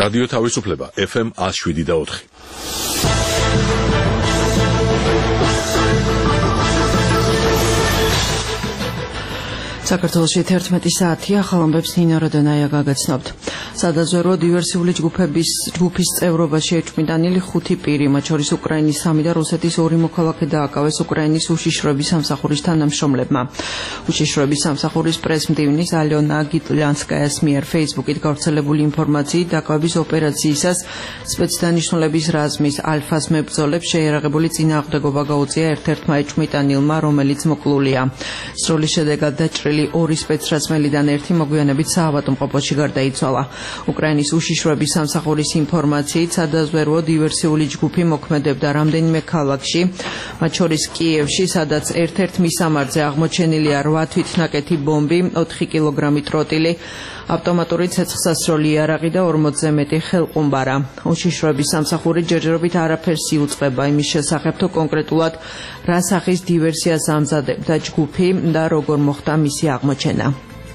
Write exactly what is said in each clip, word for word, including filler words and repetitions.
რადიო თავისუფლება ეფ ემ one oh seven და four. საქართველოში თერთმეტი საათი ახალამბებს ნინო როდონაია გაგაცნობთ. სადაზვერვო დივერსიული ჯგუფების ჯგუფის წევრობაში ეჭვმიტანილი ხუთი პირი, მათ შორის უკრაინის სამი და რუსეთის ორი მოქალაქე დააკავეს უკრაინის უშიშროების სამსახურის თანამშრომლებმა. უშიშროების სამსახურის პრესმდივნის ალიონა გიტლიანსკაიას მიერ Facebook-ით გავრცელებული ინფორმაციით დაკავების ოპერაციისას სპეცდანიშნულების რაზმის ალფას მებრძოლებს შეიარაღებული წინააღმდეგობა გაუწია ერთ-ერთმა ეჭვმიტანილმა, რომელიც მოკლულია. სროლის შედეგად დაჭრილი ორი სპეცრაზმელიდან ერთი მოგვიანებით საავადმყოფოში გარდაიცვალა. უკრაინის უშიშროების სამსახურის ინფორმაციით სადაზვერვო დივერსიული ჯგუფი მოქმედებდა რამდენიმე ქალაქში, მათ შორის კიევში, სადაც ერთ-ერთ მისამართზე აღმოჩენილია რვა თვითნაკეთი ბომბი, ოთხი კილოგრამი ტროტილი, ავტომატური ცეცხლსასროლი იარაღი და ორმოცზე მეტი ხელყუმბარა. უშიშროების სამსახური ჯერჯერობით არაფერს იუწყება იმის შესახებ, თუ კონკრეტულად რა სახის დივერსიას ამზადებდა ჯგუფი და როგორ მოხდა მისი აღმოჩენა.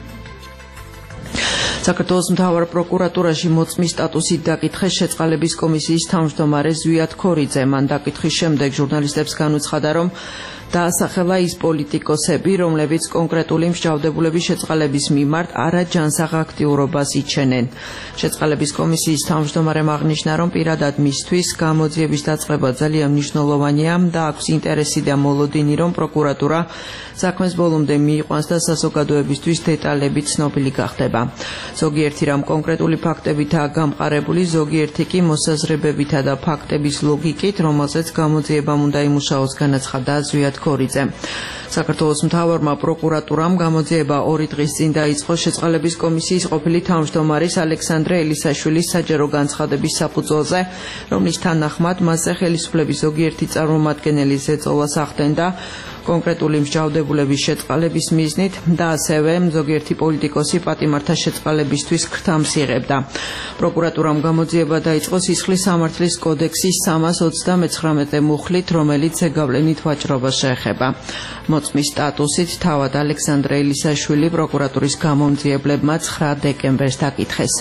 საქართველოს მთავარ პროკურატურაში მოწმის სტატუსით დაკითხეს შეწყალების კომისიის თავმჯდომარე ზვიად ქორიძე. მან დაკითხვის შემდეგ ჟურნალისტებს განუცხადა, რომ დაასახელა ის პოლიტიკოსები, რომლებიც კონკრეტული მსჯავრდებულების შეწყალების მიმართ არაჯანსაღ აქტიურობას იჩენენ. შეწყალების კომისიის თავმჯდომარემ აღნიშნა, რომ პირადად მისთვის გამოძიების დაწყება ძალიან მნიშვნელოვანია და აქვს ინტერესი და მოლოდინი, რომ პროკურატურა საქმეს ბოლომდე მიიყვანს და საზოგადოებისთვის დეტალები ცნობილი გახდება. ზოგიერთი რამ კონკრეტული ფაქტებითაა გამყარებული, ზოგიერთი კი მოსაზრებებითა და ფაქტების ლოგიკით, რომელზეც გამოძიებამ უნდა იმუშაოს, განაცხადა ზვიად ქორიძე. საქართველოს მთავარმა პროკურატურამ გამოძიება ორი დღის წინ დაიწყო შეწყალების კომისიის ყოფილი თავმჯდომარის ალექსანდრე ელისაშვილის საჯარო განცხადების საფუძველზე, რომლის თანახმად მასზე ხელისუფლების ზოგიერთი წარმომადგენელი ზეწოლას ახდენდა კონკრეტული მსჯავრდებულების შეწყალების მიზნით და ასევე ზოგიერთი პოლიტიკოსი პატიმართა შეწყალებისთვის ქრთამს იღებდა. პროკურატურამ გამოძიება დაიწყო სისხლის სამართლის კოდექსის სამას ოცდამეცხრამეტე მუხლით, რომელიც ზეგავლენით ვაჭრობას შეეხება. მოწმის სტატუსით თავად ალექსანდრე ელისაშვილი პროკურატურის გამომძიებლებმა ცხრა დეკემბერს დაკითხეს.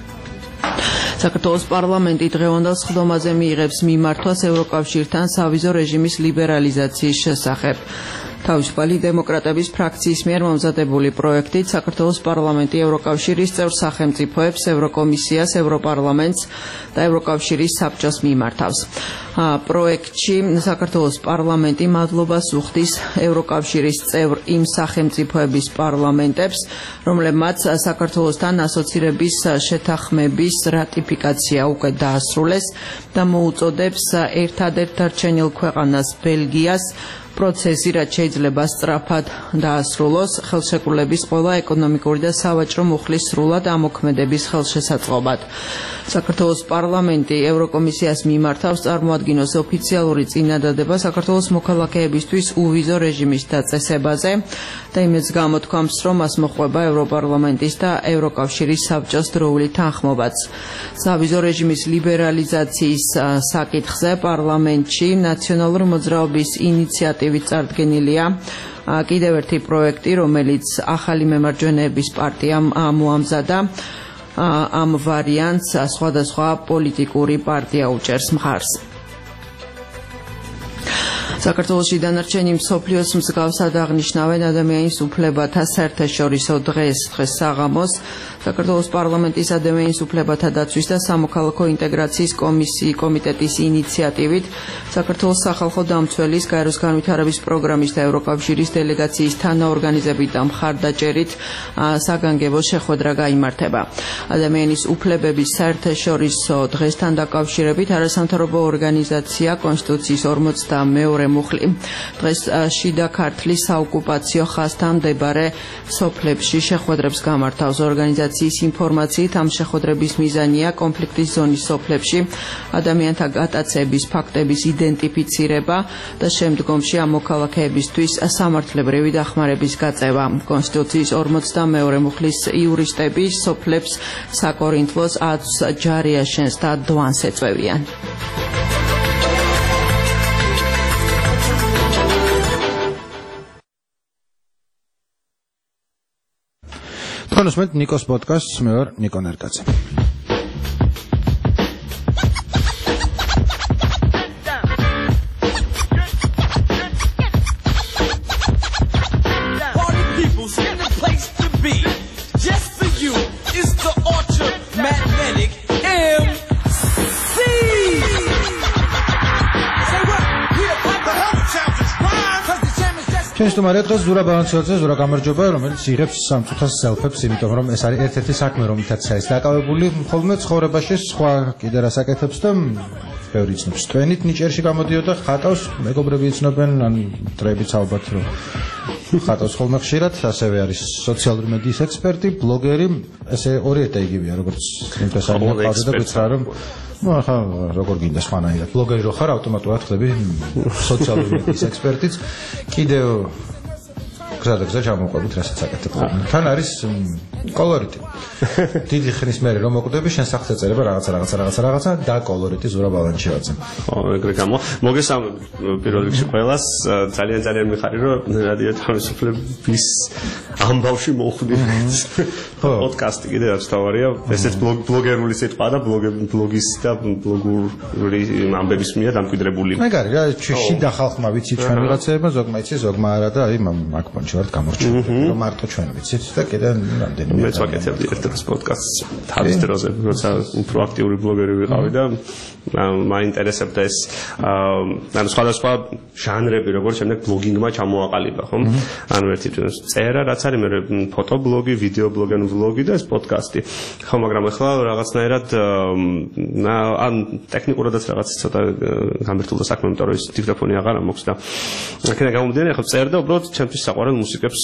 საქართველოს პარლამენტი დღევანდელ სხდომაზე მიიღებს მიმართვას ევროკავშირთან სავიზო რეჟიმის ლიბერალიზაციის შესახებ. თავისუფალი დემოკრატების ფრაქციის მიერ მომზადებული პროექტით საქართველოს პარლამენტი ევროკავშირის წევრ სახელმწიფოებს, ევროკომისიას, ევროპარლამენტს და ევროკავშირის საბჭოს მიმართავს. პროექტში საქართველოს პარლამენტი მადლობას უხდის ევროკავშირის წევრ იმ სახელმწიფოების პარლამენტებს, რომლებმაც საქართველოსთან ასოცირების შეთანხმების რატიფიკაცია უკვე დაასრულეს და მოუწოდებს ერთადერთ დარჩენილ ქვეყანას ბელგიას პროცესი, რაც შეიძლება სწრაფად დაასრულოს ხელშეკრულების ყველა ეკონომიკური და სავაჭრო მუხლის სრულად ამოქმედების ხელშესაწყობად. საქართველოს პარლამენტი ევროკომისიას მიმართავს წარმოადგინოს ოფიციალური წინადადება საქართველოს მოქალაქეებისთვის უვიზო რეჟიმის დაწესებაზე და იმედს გამოთქვამს, რომ მას მოჰყვება ევროპარლამენტის და ევროკავშირის საბჭოს დროული თანხმობაც. სავიზო რეჟიმის ლიბერალიზაციის საკითხზე პარლამენტში ნაციონალური მოძრაობის ინიციატივით წარდგენილია კიდევ ერთი პროექტი, რომელიც ახალი მემარჯვენეების პარტიამ მოამზადა. ამ ვარიანტს სხვადასხვა პოლიტიკური პარტია უჭერს მხარს. საქართველოში დანარჩენი მსოფლიოს მსგავსად აღნიშნავენ ადამიანის უფლებათა საერთაშორისო დღეს, დღეს საღამოს საქართველოს პარლამენტის ადამიანის უფლებათა დაცვის და სამოქალაქო ინტეგრაციის კომისიის კომიტეტის ინიციატივით საქართველოს სახალხო დამცველის გაეროს განვითარების პროგრამის და ევროკავშირის დელეგაციის თანაორგანიზებით და მხარდაჭერით საგანგებო შეხვედრა გაიმართება. ადამიანის უფლებების საერთაშორისო დღესთან დაკავშირებით არასამთავრობო ორგანიზაცია კონსტიტუციის ორმოცდამეორე მუხლი დღეს შიდა ქართლის საოკუპაციო ხაზთან მდებარე სოფლებში შეხვედრებს გამართავს. ორგანიზაციის ინფორმაციით ამ შეხვედრების მიზანია კონფლიქტის ზონის სოფლებში ადამიანთა გატაცების ფაქტების იდენტიფიცირება და შემდგომში ამ მოქალაქეებისთვის სამართლებრივი დახმარების გაწევა. კონსტიტუციის ორმოცდამეორე მუხლის იურისტები სოფლებს საკორინთლოს ათს ჯარიაშენს და დვანს ეწევიან. თქვენ უსმენთ ნიკოს პოდკასტს, მე ვარ ნიკო ნერკაძე. ჩვენს სტუმარია დღეს ზურა ბალანციოძე, ზურა გამარჯობა, რომელიც იღებს სამწუთას სელფებს, იმიტომ რომ ეს არის ერთ-ერთი საქმე, რომლითაც არის დაკავებული ხოლმე ცხოვრებაში, სხვა კიდე რა საკეთებს და ბევრი იცნობს. ტვენით ნიჭერში გამოდიოდა, ხატავს, მეგობრები იცნობენ, ან დროებიც ალბათ რომ ხატავს ხოლმე ხშირად, ასევე არის სოციალური მედიის ექსპერტი, ბლოგერი, ესე ორი ერთ იგივეა, როგორც იმպես არის ყავდა და გითხრა რომ ну ახლა როგორ გინდა სხვანაირად ბლოგერი რო ხარ ავტომატურად ხდები სოციალური მედიის ექსპერტიც კიდევ გზადაგ გზა ჩამოყვებით რასაც აკეთებ თან არის კოლორიტი დიდი ხნის მერე რომ მოკვდები შენ სახზე წერება რაღაცა რაღაცა რაღაცა რაღაცა და კოლორიტი ზურა ბალანჩევაძე ხო ეგრე გამო მოგესალმებით პირველ რიგში ყველას ძალიან ძალიან მიხარი რომ რადიო თავისუფლების ამბავში მოხვდი პოდკასტი კიდე რაც თავარია ესეც ბლოგერული სიტყვა და ბლოგის და ბლოგური ამბების მიერ დამკვიდრებული მაგარი რა შიდა ხალხმა ვიცი ჩვენ ვიღაცებმა ზოგმა იცი ზოგმა არა და აი მაგ ვარ გამორჩეული რომ მარტო ჩვენ ვიცით და კიდე რამდენიმე მეც ვაკეთებდი ერთ-ერთ პოდკასტს თავის დროზე როცა უფრო აქტიური ბლოგერი ვიყავი და მაინტერესებდა ეს ანუ სხვადასხვა ჟანრები როგორც შემდეგ ბლოგინგმა ჩამოაყალიბა ხომ ანუ ერთი წერა რაც არის მე ფოტობლოგი ვიდეო ბლოგი ანუ ბლოგი და ეს პოდკასტი ხო მაგრამ ახლა რაღაცნაირად ან ტექნიკურადაც რაღაც ცოტა გამბირთულდა საქმე იმიტომ რომ ეს დიქტოფონი აღარ მოქვს და აქედან გამომდინარე ახლა წერ და უბრალოდ ჩემთვის საყვარელ მუსიკებს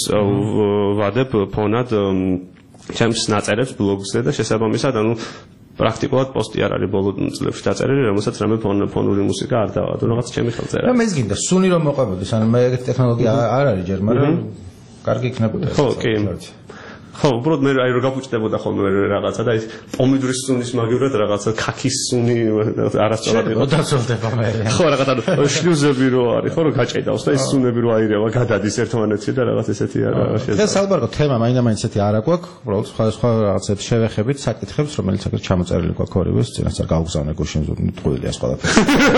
ვადებ ფონად ჩემს ნაწერებს ბლოგზე და შესაბამისად ანუ პრაქტიკულად პოსტი არ არის ბოლო წლებში დაწერილი, რომელსაც რამე ფონური მუსიკა არ დავადო, რაღაც ჩემი ხელწერა. რა მეც გინდა სუნი რომ მოყვებოდეს, ანუ მე ეგეთი ტექნოლოგია არ არის ჯერ, მაგრამ კარგი იქნებოდა ეს. ხო, კი. ხო, უბრალოდ მე აი რო გაფუჭდებოდა ხოლმე რაღაცა და ის პომიდორის სუნის მაგივრად რაღაცა ქაქის სუნი არასწორად იყო. დაწოლდება მე. ხო, რაღაცა შლიუზები რო არის, ხო, რო გაჭედავს და ის სუნები რო აირევა, გადადის ერთმანეთში და რაღაც ესეთი არა შეიძლება. ეს ალბათ თემა მაინდა-მაინც ესეთი არა გვაქვს, უბრალოდ სხვა რაღაცებს შევეხებით, საკითხებს, რომელიც აქ ჩამოწერილი გვაქვს ორივეს, წინასწარ გავგზავნე გუშინ ტყუილი ეს ყველაფერი.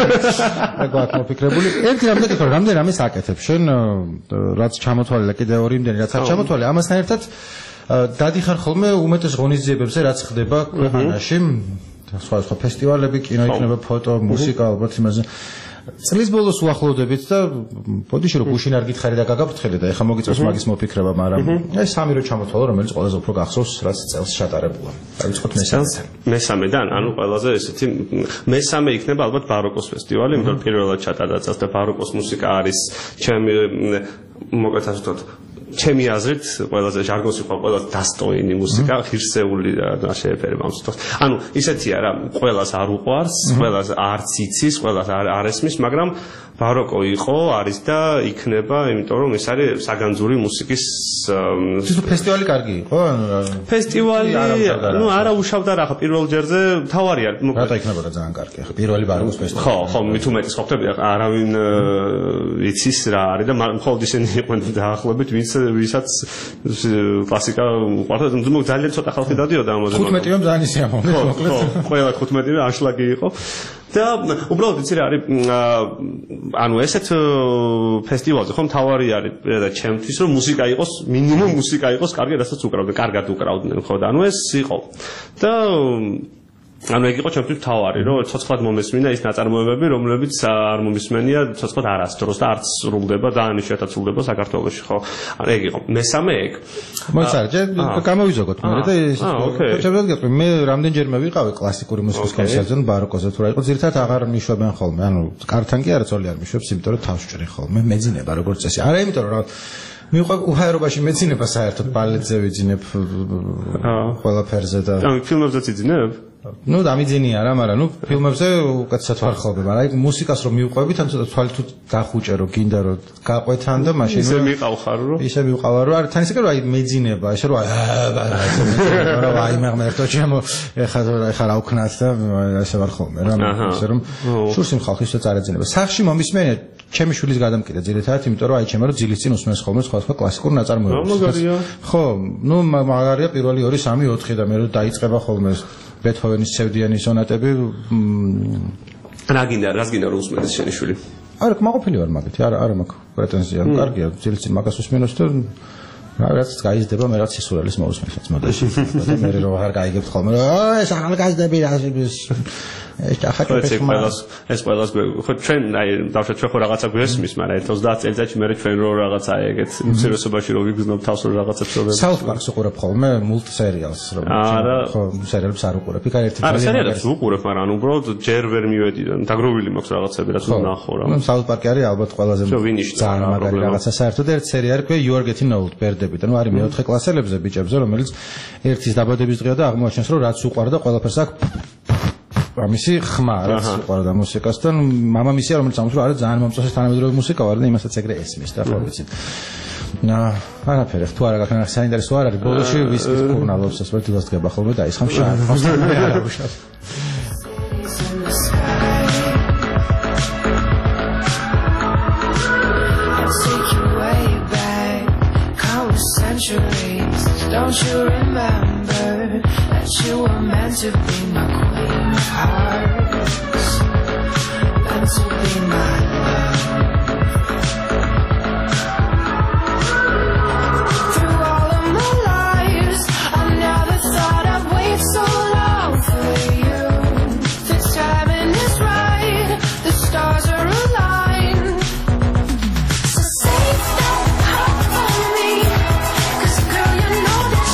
და გვაქვს მოფიქრებული. ერთი რამე გითხრა, რამდენი რამეს აკეთებ შენ, რაც ჩამოთვალე კიდე ორი იმდენი რაც არ ჩამოთვალე, ამასთან ერთად დადიხარ ხოლმე უმეტეს ღონისძიებებზე რაც ხდება ქვეყანაში სხვა სხვა ფესტივალები, კინო იქნება, ფოტო, მუსიკა, ალბათ იმაზე წლის ბოლოს უახლოვდებით და ბოდიში რომ გუშინ არ გითხარი და გაგაფრთხილე და ეხა მოგიწევს მაგის მოფიქრება, მაგრამ აი სამი რო ჩამოთვალო, რომელიც ყველაზე უფრო გახსოვს, რაც წელს შეტარებულა. დავიწყოთ მესამე. მესამედან, ანუ ყველაზე ესეთი მესამე იქნება ალბათ ბაროკოს ფესტივალი, იმიტომ რომ პირველად ჩატარდა წელს და ბაროკოს მუსიკა არის ჩემი მოკლედ ასე ვთქვათ ჩემი აზრით ყველაზე ჟარგონში ხო ყველაზე დასტოინი მუსიკა ღირსეული და შეეფერება ამ სიტყვას. ანუ ისეთია რა, ყველას არ უყვარს, ყველას არც იცის, ყველას არ ესმის, მაგრამ ბაროკო იყო, არის და იქნება, იმიტომ რომ ეს არის საგანძური მუსიკის თვითონ ფესტივალი კარგი იყო? ფესტივალი, ну, არა უშავდა რა, პირველ ჯერზე თავარი არის. რატო იქნებოდა ძალიან კარგი? ახლა პირველი ბაროკოს ფესტივალი. ხო, ხო, მით უმეტეს ხო ხტები, არავინ იცის რა არის და მხოლოდ ისინი იყვნენ დაახლოებით, ვინც ვისაც კლასიკა უყვარდა, თუმცა ძალიან ცოტა ხალხი დადიოდა ამაზე. ხუთმეტი რომ ძალიან ისე ამბობ. ხო, ყველა ხუთმეტი ანშლაგი იყო. და უბრალოდ იცი რა არის ანუ ესეთ ფესტივალზე ხომ თავარი არის და ჩემთვის რომ მუსიკა იყოს მინიმუმ მუსიკა იყოს კარგი რასაც უკრავდნენ კარგად უკრავდნენ ხო და ანუ ეს იყო და ანუ ეგ იყო ჩემთვის თავარი რომ ცოცხლად მომესმინა ის ნაწარმოებები რომლებიც არ მომისმენია ცოცხლად არასდროს და არც სრულდება და ანიშათაც სრულდება საქართველოში ხო ანუ ეგ იყო მესამე ეგ მოიცარჯე გამოვიზოგოთ მე და ის ჩემს გეტყვი მე რამდენჯერმე ვიყავი კლასიკური მუსიკის კონცერტზე ბაროკოზე თუ რა იყო ძირითადად აღარ მიშვებენ ხოლმე ანუ კართან კი არა ძოლი არ მიშვებს იმიტომ რომ თავს ჭრი ხოლმე მეძინება როგორც წესი არა იმიტომ რომ მიყვარს უჰაერობაში მეძინება საერთოდ ბალეტზე ვიძინებ ყველაფერზე და ანუ ფილმებზეც იძინებ ну დამიძინია რა მაგრამ ну ფილმებზე უკეთესად ვარ ხოლმე მაგრამ აი მუსიკას რომ მივყვებით ან ცოტა თვალი თუ დახუჭე რომ გინდა რომ გაყვეთან და მაშინ ისე მიყავხარ რომ ისე მივყავარ რომ არ თან ისე რომ აი მეძინება ესე რომ აი აი მე მერტო ჩემო ეხა ეხა რა უქნას და ესე ვარ ხოლმე რა ისე რომ შურს იმ ხალხის წარეძინება სახში მომისმენია ჩემი შვილის გადამკიდე ძირითადად იმიტომ რომ აი ჩემო რომ ძილის წინ უსმენს ხოლმე სხვა სხვა კლასიკურ ნაწარმოებებს ხო ну მაგარია პირველი ორი სამი ოთხი და მე რომ დაიწყება ხოლმე ბეთჰოვენის ცევდიანი სონატები რა გინდა რას გინდა რომ უსმენდეს შენი შვილი არა კმაყოფილი ვარ მაგეთი არა არა მაქვს პრეტენზია კარგია ძილის წინ მაგას უსმენოს და რაც გაიზრდება მე რაც სისურელის მოусმენსაც მოდაში და მე რომ აღარ გაიგებთ ხოლმე ეს ახალგაზრდები ეს ახალ ეს ეს ყველას ხო ჩვენ აი დავშვა ჩვენ ხო რაღაცა გვესმის, მაგრამ ერთ ოცდაათ წელიწადში მე ჩვენ რო რაღაცა ეგეთ უმცირესობაში რო ვიგრძნობ თავს რო რაღაცებს რო South Park-ს უყურებ ხოლმე multi-serials რო ხო სერიალებს არ უყურებ. იქ ერთი არა სერიალებს უყურებ, მაგრამ ანუ უბრალოდ ჯერ ვერ მივედი და დაგროვილი მაქვს რაღაცები რაც ვნახო რა. South Park-ი არის ალბათ ყველაზე ძალიან მაგარი რაღაცა საერთოდ ერთ სერიალი ქვია You Are Getting Old ბერდებით. ანუ არის მეოთხე კლასელებზე ბიჭებზე, რომელიც ერთის დაბადების დღეა და აღმოაჩენს რომ რაც უყვარდა ყველაფერს აქვს ამისი ხმა რაც უყვარდა მუსიკასთან მამამისია რომელიც ამბობს რომ არის ძალიან მომწონს თანამედროვე მუსიკა ვარ და იმასაც ეგრე ესმის და ხო ვიცით და არაფერი თუ არა გაქნა საინტერესო არ არის ბოლოში ვისკის კურნალობს ეს ვერ დილას დგება ხოლმე და ის ხამ შარფავს და არ აღუშავს Don't you remember that you were meant to be my queen of hearts, meant to be my love. Through all of my lives, I never thought I'd wait so long for you. The timing is right, the stars are aligned. So save that heart for me, 'cause girl you know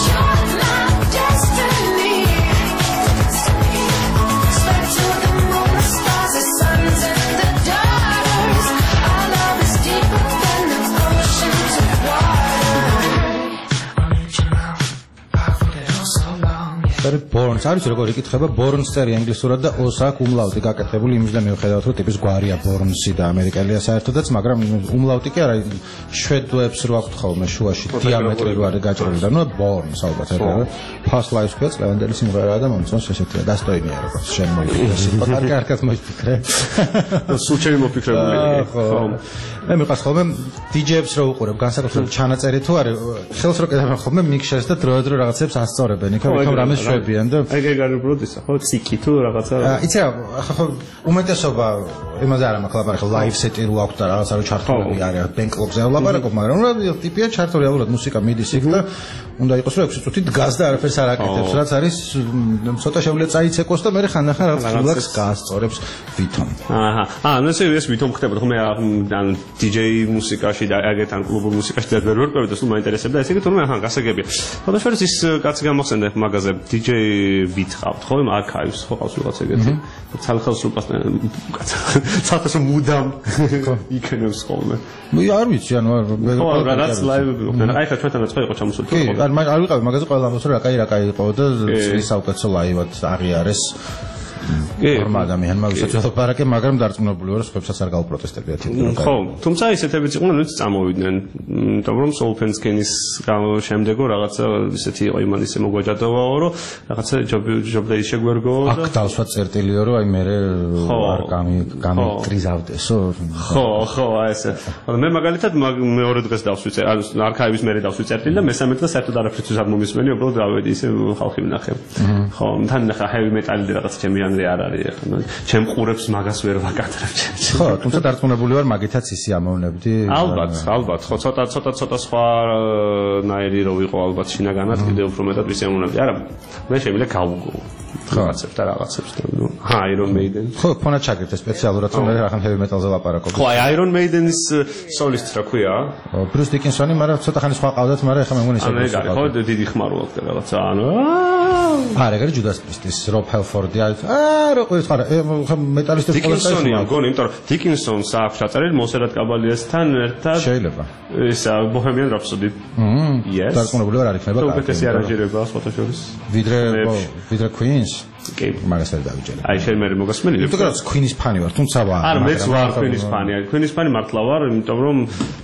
Borns არის როგორ იკითხება Borns წერი ინგლისურად და ოს აქვს უმლაუტი გაკეთებული იმის და მიუხედავად რომ ტიპის გვარია Borns-ი და ამერიკელია საერთოდაც მაგრამ უმლაუტი კი არა შვედებს რო აქვთ ხოლმე შუაში დიამეტრი რო არის გაჭრილი და ნუ Borns ალბათ არა Past Lives ქვია ლევანდელი სიმღერაა და მომწონს ესეთი დასტოინია როგორც შენ მოიფიქრე კარგი კარგად მოიფიქრე სულ ჩემი მოფიქრებული ხო მე მიყავს ხოლმე დიჯეებს რო უყურებ განსაკუთრებით ჩანაწერი თუ არის ხელს რო კეთებენ ხოლმე მიქსერს და დროდადრო რაღაცებს ასწორებენ იქ რომ რამეს შვებიან და აი ეგ არის უბრალოდ ისა ხო ციკი თუ რაღაცა იცი რა ხო უმეტესობა იმაზე არ მაქვს ლაპარაკი ხო ლაივ სეტი რო აქვს და რაღაცა რო ჩართულები არის ბენკლოგზე ლაპარაკობ მაგრამ რა ტიპია ჩართული რეალურად მუსიკა მიდის იქ და უნდა იყოს რომ ექვსი წუთი დგას და არაფერს არ აკეთებს რაც არის ცოტა შეუძლია წაიცეკოს და მე ხანდახან რაღაც რელაქს გაასწორებს ვითომ აჰა აა ნუ ეს ეს ვითომ ხდება ხო მე ან დიჯეი მუსიკაში და აგეთ ან კლუბურ მუსიკაში და ვერ ვერკვევი და სულ მაინტერესებდა ესე იგი თურმე აჰა გასაგებია ხოდა შეიძლება ის კაცი გამახსენდა მაგაზე დიჯეი ვითყავთ ხო იმ არქაივს ხო ყავს რაღაც ეგეთი ცალხელს უპას ცალხელს მუდამ იქნევს ხოლმე მე არ ვიცი ანუ ხო რაღაც ლაივი აი ხა ჩვენთანაც ხო იყო ჩამოსული კი არ არ ვიყავი მაგაზე ყველა ამბობს რომ რა კაი რა კაი იყო და წლის საუკეთესო ლაივად აღიარეს ფორმა ადამიანმა ვისაც ვთქვი, მაგრამ დარწმუნებული ვარ, სხვებსაც არ გაუპროტესტებიათ. ხო, თუმცა ისეთებიც იყვნენ, ვინც წამოვიდნენ, იმიტომ რომ Soulpenskenis შემდეგო რაღაცა ისეთი იყო იმან ისე მოგვაჯადოვაო, რომ რაღაცა ჯობდეი შეგვერგო და აქ დავსვათ წერტილიო, რომ აი მე არ გამიკრიზავდესო. ხო, ხო, აი ესე. მე მაგალითად მეორე დღეს დავსვით, არქაივის მერე დავსვით წერტილი და მესამე დღეს საერთოდ არაფრისთვის არ მომისმენი, უბრალოდ გავედი ისე ხალხი ვნახე. ხო, თან ნახა heavy metal-ი რაღაცა ჩემი ჟანრი არ არის ახლა. ჩემ ყურებს მაგას ვერ ვაკადრებ. ხო, თუმცა დარწმუნებული ვარ, მაგითაც ისი ამოვნებდი. ალბათ, ალბათ, ხო, ცოტა ცოტა ცოტა სხვა ნაირი რო ვიყო ალბათ შინაგანად კიდევ უფრო მეტად ვისი ამოვნებდი. არა, მე შემიძლია გავუგო. რაღაცებს და რაღაცებს და ნუ Iron Maiden. ხო, ფონად ჩაგერთ სპეციალურად რომ რაღაც heavy metal-ზე ლაპარაკობ. ხო, Iron Maiden-ის solist რა ქვია? Bruce Dickinson-ი, მაგრამ ცოტა ხანი სხვა ყავდათ, მაგრამ ეხლა მე მგონი ისე. ანუ ხო, დიდი ხმარო აქვს რაღაცა, ანუ არა, ეგ არის Judas Priest-ის Rob Halford-ი. აა, რო ყვის ხარა, მეტალისტებს ყოველთვის Dickinson-ია, მგონი, იმიტომ რომ Dickinson-ს აქვს ჩაწერილი Monserrat Caballé-სთან ერთად. შეიძლება. ისა Bohemian Rhapsody. მმ. Yes. დარწმუნებული ვარ, არ იქნება კარგი. უკეთესი არანჟირება სხვათა შორის. ვიდრე ვიდრე Queen-ს. კი, მაგას ვერ დავიჯერე. აი შენ მე მოგასმენილი. იმიტომ რომ Queen-ის ფანი ვარ, თუმცა ვარ. არა, მეც ვარ Queen-ის ფანი. Queen-ის ფანი მართლა ვარ, იმიტომ რომ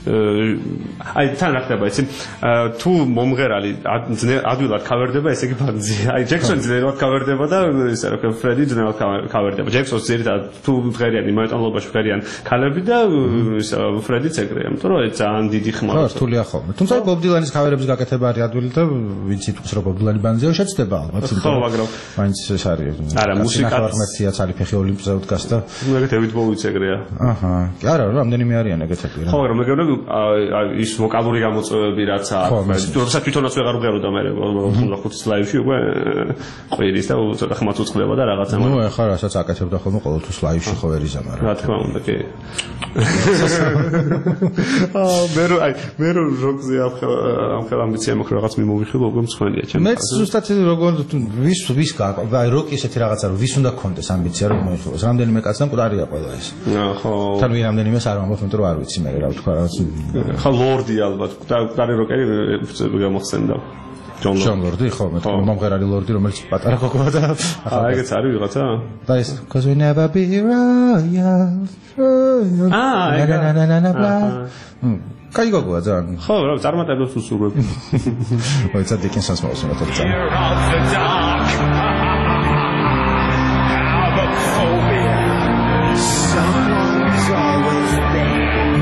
აი თან რა ხდება, იცი? თუ მომღერალი ადვილად კავერდება, ესე იგი ბანძია. აი Jackson ძნელად კავერდება და ისე რა ქვია, Freddie ძნელად კავერდება. Jackson-ს ძირითადად თუ მღერიანი მოეტანლობაში მღერიან ქალები და ისე Freddie-ც ეგრეა, იმიტომ რომ ძალიან დიდი ხმა. ხო, რთულია ხოლმე. თუმცა Bob Dylan-ის კავერების გაკეთება არის ადვილი და ვინც იტყვის რომ Bob Dylan-ი ბანძია, შეცდება ალბათ. ხო, მაგრამ მაინც არის. არა, მუსიკაც ღმერთია ცალიფეხი ოლიმპზე უდგას და მე David Bowie-ს ეგრეა. აჰა. კი არა, რამდენიმე არიან ეგეთები რა. ხო, რომ მეგონა ის ვოკალური გამოწვევები რაც აქვს. თუმცა თვითონაც ვეღარ ვღეროდა მე უნდა ხუთი ლაივში უკვე ყვირის და ცოტა ხმაც უწყდება და რაღაცა. ნუ ეხლა რასაც აკეთებდა ხოლმე ყოველთვის ლაივში ხო ვერ იზამარ. რა თქმა უნდა, კი. აა მე რო აი მე რო როკზე ამ ხელ ამბიცია მაქვს რაღაც მიმოვიხილო უკვე მსხვენია ჩემს. მე ზუსტად როგორ ვის ვის აი როკი ესეთი რაღაცა რომ ვის უნდა გქონდეს ამბიცია რომ მოიხილოს. რამდენიმე კაცთან მკვდარია ყველა ეს. ხო. თან ვინ რამდენიმეს არ ვამბობ, იმიტომ რომ არ ვიცი მე რა ვთქვა რაღაც. ხო ლორდი ალბათ. მკვდარი როკერი გამოხსენდა. ჯონ ლორდი ხო მე თვითონ მომღერალი ლორდი რომელიც პატარა გოგოა და აა ეგეც არის ვიღაცა და ეს cause we never be royal აა ეგ კაი გოგოა ძალიან ხო რა წარმატებებს უსურვებ მოიცა დიკინსონს მოსულა თორემ someone's always there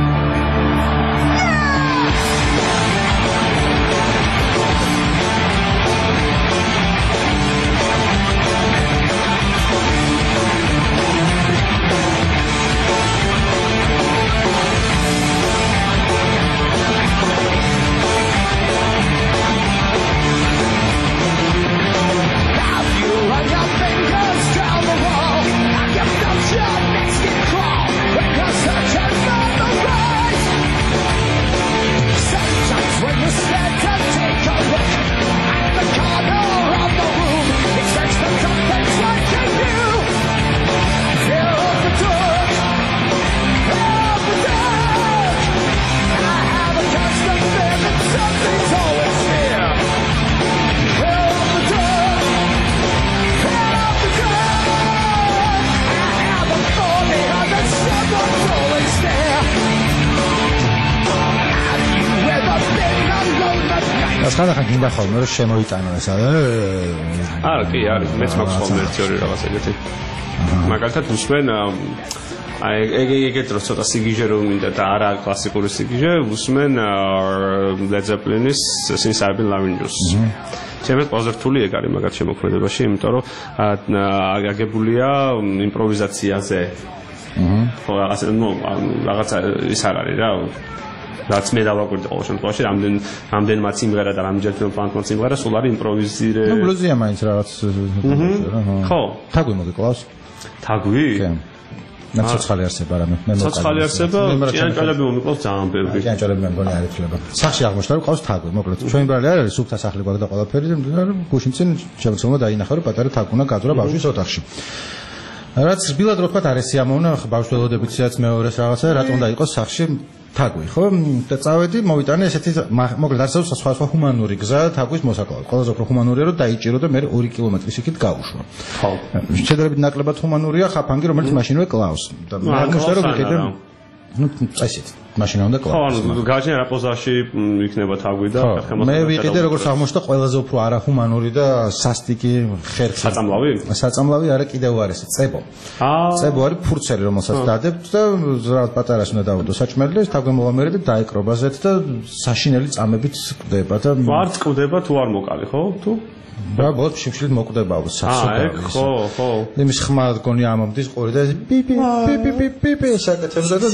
ხან გინდა ხოლმე რომ შემოიტანო ეს არა კი არის მეც მაქვს ხოლმე ერთი ორი რაღაც ეგეთი მაგალითად უსმენ აი ეგ ეგეთ რო ცოტა სიგიჟე რომ მინდა და არა კლასიკური სიგიჟე უსმენ Led Zeppelin-ის Since I've Been Loving You ჩემს ყველაზე რთული ეგ არის მაგათ შემოქმედებაში იმიტომ რომ აგებულია იმპროვიზაციაზე ხო რაღაცა ნუ რაღაცა ის არ არის რა რაც მე დავაკვირდი ყოველ შემთხვევაში რამდენ რამდენმა სიმღერა და რამდენჯერ პლანტმა სიმღერა სულ არის იმპროვიზირე ნუ ბლუზია მაინც რაღაც ხო თაგვი მოგიკლავს თაგვი მე ცოცხალი არსება რა მე მე ცოცხალი არსება ჭიანჭალები მომიკლავს ძალიან ბევრი ჭიანჭალები მე მგონი არ ითვლება სახში აღმოჩნდა რომ ყავს თაგვი მოკლედ ჩვენი ბრალი არ არის სუფთა სახლი გვაქვს და ყველაფერი გუშინ წინ შემოწმება დაინახა რომ პატარა თაგვი უნდა გადურა ბავშვის ოთახში რაც ბილად რო თქვა არ ესიამოვნა ბავშვი ველოდებითაც მეორეს რაღაცა რატომ უნდა იყოს სახში თაგვი ხო და წავედი მოვიტანე ესეთი მოკლედ არსებობს სხვა სხვა ჰუმანური გზა თაგვის მოსაკლავად ყველაზე უფრო ჰუმანურია რომ დაიჭირო და მე ორი კილომეტრის იქით გავუშვა ხო შედარებით ნაკლებად ჰუმანურია ხაფანგი რომელიც მაშინვე კლავს და მე აღმოჩნდა რომ კიდე ну წესით მაშინა უნდა კლავს ხო ანუ გააჩნია რა პოზაში იქნება თაგვი და მე ვიყიდე როგორც აღმოჩნდა ყველაზე უფრო არაჰუმანური და სასტიკი ხერხი საწამლავი საწამლავი არა კიდევ არის წებო წებო არის ფურცელი რომელსაც დადებთ და რაღაც პატარას უნდა დავუდო საჭმელი და თაგვი მოვამერე და დაეკრობაზეთ და საშინელი წამებით კვდება და არ წკვდება თუ არ მოკალი ხო თუ რა ბოლოს შიმშილით მოკვდება სასწაული ხო ხო იმის ხმა გონი ამომდის ყური და პიპი პიპი პიპი პიპი საკეთებდა და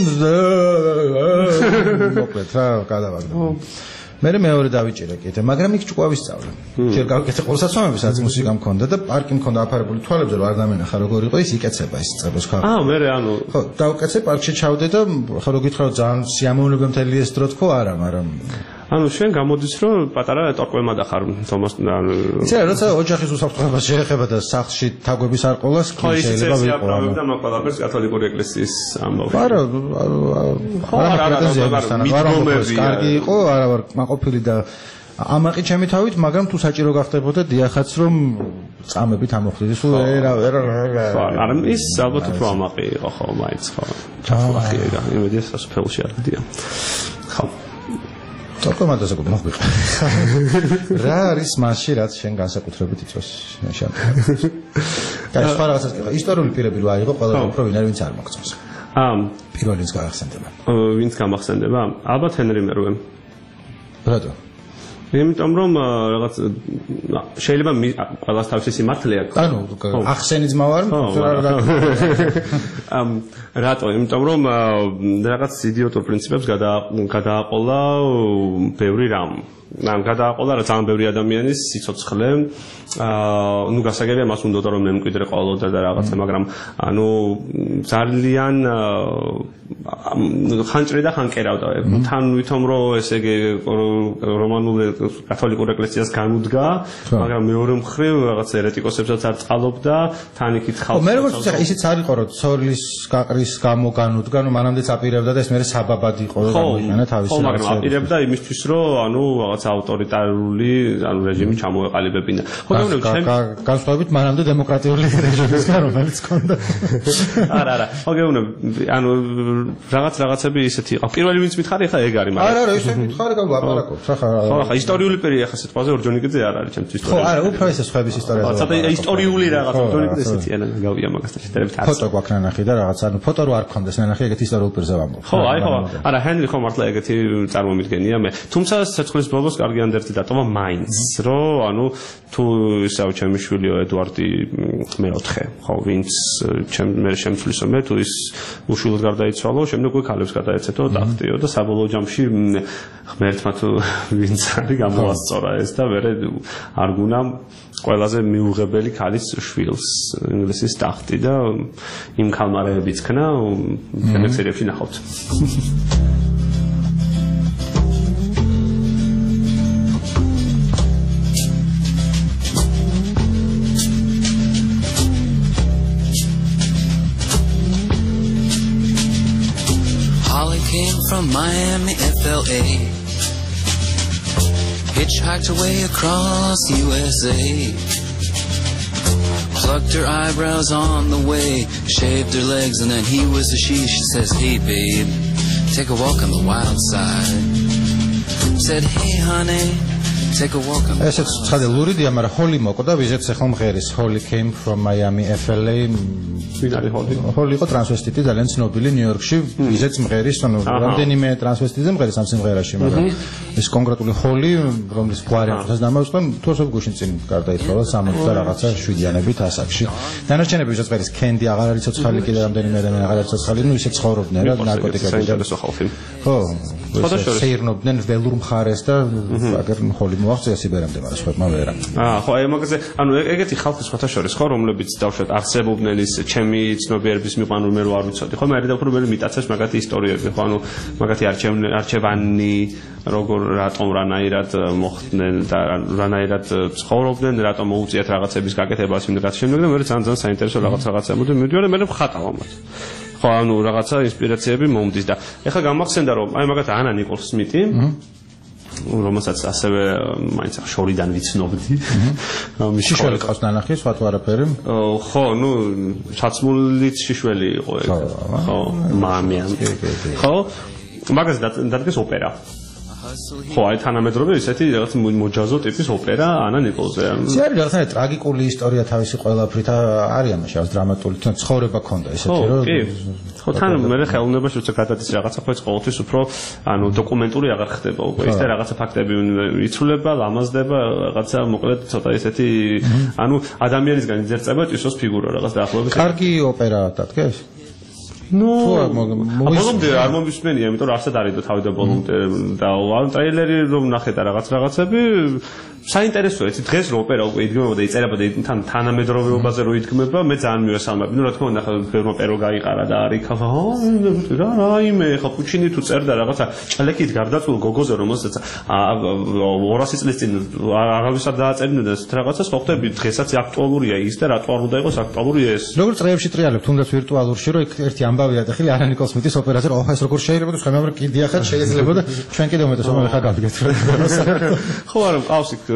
მოკლედ რა გადავაგდა მე მეორე დავიჭირე კიდე მაგრამ იქ ჭკუავის სწავლა ჯერ გავიკეთე ყოველსაცმელობისაც მუსიკა მქონდა და პარკი მქონდა აფარებული თვალებზე რა დამენახა როგორ იყო ის იკეცება ის წებოს ხა აა მე ანუ ხო დავკეცე პარკში ჩავდე და ხო რო გითხრა ძალიან სიამოვნება მთელი ეს დრო თქო არა მაგრამ ანუ შენ გამოდის რომ პატარა ტორკვემა დახარ თომას ანუ იცი რა როცა ოჯახის უსაფრთხოებას შეეხება და სახლში თაგვების არ ყოლას შეიძლება ვიყო ანუ და მაყალაფერს კათოლიკური ეკლესიის ამბავი არა არა არა კარგი იყო არა ვარ მაყოფილი და ამაყი ჩემი თავით მაგრამ თუ საჭირო გახდებოდა დიახაც რომ წამებით ამოხდიდი სულ ერა ერა არა ის ალბათ უფრო ამაყი იყო ხო მაინც ხო ჩახლა და იმედი სასწაულში არ დია ხო თორკომადაზე გმოხვიყ. რა არის მასში რაც შენ განსაკუთრებით იწვევს შენ? და სხვა რაღაცას კი ისტორიული პირები რა იყო ყველა უფრო ვინ არის ვინც არ მოგწონს. აა პირველი ვინც გამახსენდება. ვინც გამახსენდება? ალბათ ჰენრი მერუე. რატო? იმიტომ რომ რაღაც შეიძლება ყველას თავისი სიმართლე აქვს. ანუ ახსენი ძმა ვარ, ამ რატო? იმიტომ რომ რაღაც იდიოტურ პრინციპებს გადააყოლა ბევრი რამ. ამ გადააყოლა რა ძალიან ბევრი ადამიანის სიცოცხლე. აა ნუ გასაგებია მას უნდა რომ მემკვიდრე ყოლოდა და რაღაცა, მაგრამ ანუ ძალიან ხანჭრი და ხანკერავდა. თან ვითომ რომ ესე იგი რომანულ კათოლიკურ ეკლესიას განუდგა, მაგრამ მეორე მხრივ რაღაც ერეტიკოსებსაც არ წყალობდა, თან იქით ხალხს. მე როგორც ვთქვი, ისიც არ იყო რომ ცოლის გაყრის გამო განუდგა, ნუ მანამდეც აპირებდა და ეს მე საბაბად იყო და გამოიყენა თავისი. ხო, მაგრამ აპირებდა იმისთვის რომ ანუ რაღაც ავტორიტარული ანუ რეჟიმი ჩამოეყალიბებინა. ხო, განსხვავებით მანამდე დემოკრატიული რეჟიმისგან, რომელიც ჰქონდა. არა, არა. ხო, გეუბნები, ანუ რაღაც რაღაცები ისეთი იყო. პირველი ვინც მითხარი ხა ეგ არის, მაგრამ არა, არა, ისე მითხარი გავ ლაპარაკობ. ხა ხო, ხა ისტორიული პერიოდი ხა სიტყვაზე ორჯონიკიძე არ არის ჩემთვის ისტორია. ხო, არა, უფრო ესე სხვების ისტორიაზე. ცოტა ისტორიული რაღაც ორჯონიკიძე ესეთი არა, გავია მაგასთან შედარებით არც. ფოტო გვაქვს ნანახი და რაღაც, ანუ ფოტო რო არ გქონდეს ნანახი, ეგეთ ისტორიულ პირზე ვამბობ. ხო, აი ხო, არა, ჰენრი ხო მართლა ეგეთი წარმომიდგენია მე. თუმცა ცეცხლის ბოლოს კარგი ანდერძი დატოვა მაინც, რომ ანუ თუ ისევ ჩემი შვილიო ედვარდი მეოთხე, ხო, ვინც ჩემ მე შემცვლისო მე თუ ის უშვილოდ გარდაიცვალო, შემდეგ უკვე ქალებს გადაეცეთო ტახტიო და საბოლოო ჯამში ღმერთმა თუ ვინც არის გამოასწორა ეს და მე არ გუნა ყველაზე მიუღებელი ქალის შვილს ინგლისის ტახტი და იმ ქალმარეებიც ქნა შემდეგ სერიებში ნახავთ. From Miami, F L A, hitchhiked away across U S A, plucked her eyebrows on the way, shaved her legs, and then he was a she. She says, hey babe, take a walk on the wild side. Said, hey honey, take a walk on the wild side. ესეც ცხადე ლურიდია, მაგრამ ჰოლი მოკვდა, ვიზეთს ახლა მღერის. Holly came from Miami, F L A. ვინარი ჰოლი? ჰოლი იყო ტრანსვესტიტი, ძალიან ცნობილი ნიუ-იორკში. ვიზეთს მღერის, ანუ რამდენიმე ტრანსვესტიტზე მღერის ამ სიმღერაში, მაგრამ ეს კონკრეტული ჰოლი, რომლის გვარი ამას დამაუწყდა, თუ ასე გუშინ წინ გარდაიცვალა სამოცი და რაღაცა შვიდიანებით ასაკში. დანარჩენები ვისაც მღერის კენდი აღარ არის ცოცხალი, კიდე რამდენიმე ადამიანი აღარ არის ცოცხალი, ნუ ისე ცხოვრობდნენ რა, ნარკოტიკები და ხო, შეირნობდნენ ველურ მხარეს და აგერ ჰოლი მოაღწია სიბერამდე, მაგრამ სხვებმა ვერა. აა, ხო, აი მაგაზე, ანუ ეგეთი ხალხი სხვათა შორის ხო, რომლებიც დავშვათ არსებობდნენ ის ჩემი ცნობიერების მიყვანულ მე რო არ ვიცოდი, ხო, მე არ დავფრობელი მიტაცებს მაგათი ისტორიები, ხო, ანუ მაგათი არჩევანი, როგორ რატომ რანაირად მოხდნენ და რანაირად ცხოვრობდნენ, რატომ მოუწიათ რაღაცების გაკეთებას იმ რაღაც შემდეგ და მე ძალიან ძალიან საინტერესო რაღაც რაღაცებია, მივიდიოდი მე ვხატავ ამათ. ხო, ანუ რაღაცა ინსპირაციები მომდის და ეხლა გამახსენდა რომ აი მაგათ ანა ნიკოლ სმიტი რომელსაც ასევე მაინც შორიდან ვიცნობდი. შიშველი ყავს ნანახი, სხვა თუ არაფერი? ხო, ნუ ჩაცმულიც შიშველი იყო ეგ. ხო, მამიან. ხო, მაგას დადგეს ოპერა. ხო, აი თანამედროვე ისეთი რაღაც მოჯაზო ტიპის ოპერა ანა ნიკოლზე. ეს არის რაღაცა ტრაგიკული ისტორია თავისი ყველაფრით, არის ამაში აქვს დრამატული ცხოვრება ქონდა ესეთი რომ ხო, თან მე ხელოვნებაში როცა გადადის რაღაცა ხო ეს ყოველთვის უფრო ანუ დოკუმენტური აღარ ხდება უკვე ის და რაღაცა ფაქტები იცვლება, ლამაზდება, რაღაცა მოკლედ ცოტა ისეთი ანუ ადამიანისგან იძერწება ტვისოს ფიგურა რაღაც დაახლოებით. კარგი ოპერა დადგეს? ნუ ბოლომდე არ მომისმენია, იმიტომ რომ არსად არის და თავი და ბოლომდე და ან ტრეილერი რომ ნახე და რაღაც რაღაცები საინტერესოა, იცი დღეს რო ოპერა უკვე იდგმება და იწერება და თან თანამედროვეობაზე რო იდგმება, მე ძალიან მივესალმები. ნუ რა თქმა უნდა, ხა ფერმა პერო გაიყარა და არის ხა რა რაიმე ხა პუჩინი თუ წერდა რაღაცა ჭალეკით გარდაცულ გოგოზე რომელსაც ორასი წლის წინ აღავისა დააწერინე და ეს რაღაცას ხო ხდები დღესაც აქტუალურია ის და რატო არ უნდა იყოს აქტუალურია ეს. როგორ წრეებში ტრიალებ, თუნდაც ვირტუალურში რო ერთი ამბავია და ხილი ანა ნიკოლ სმიტის ოპერაზე რა ეს როგორ შეიძლება და ხომ კიდია ხა შეიძლება და ჩვენ კიდევ მეტად რომ ხა გავიგეთ. ხო არა ყავს იქ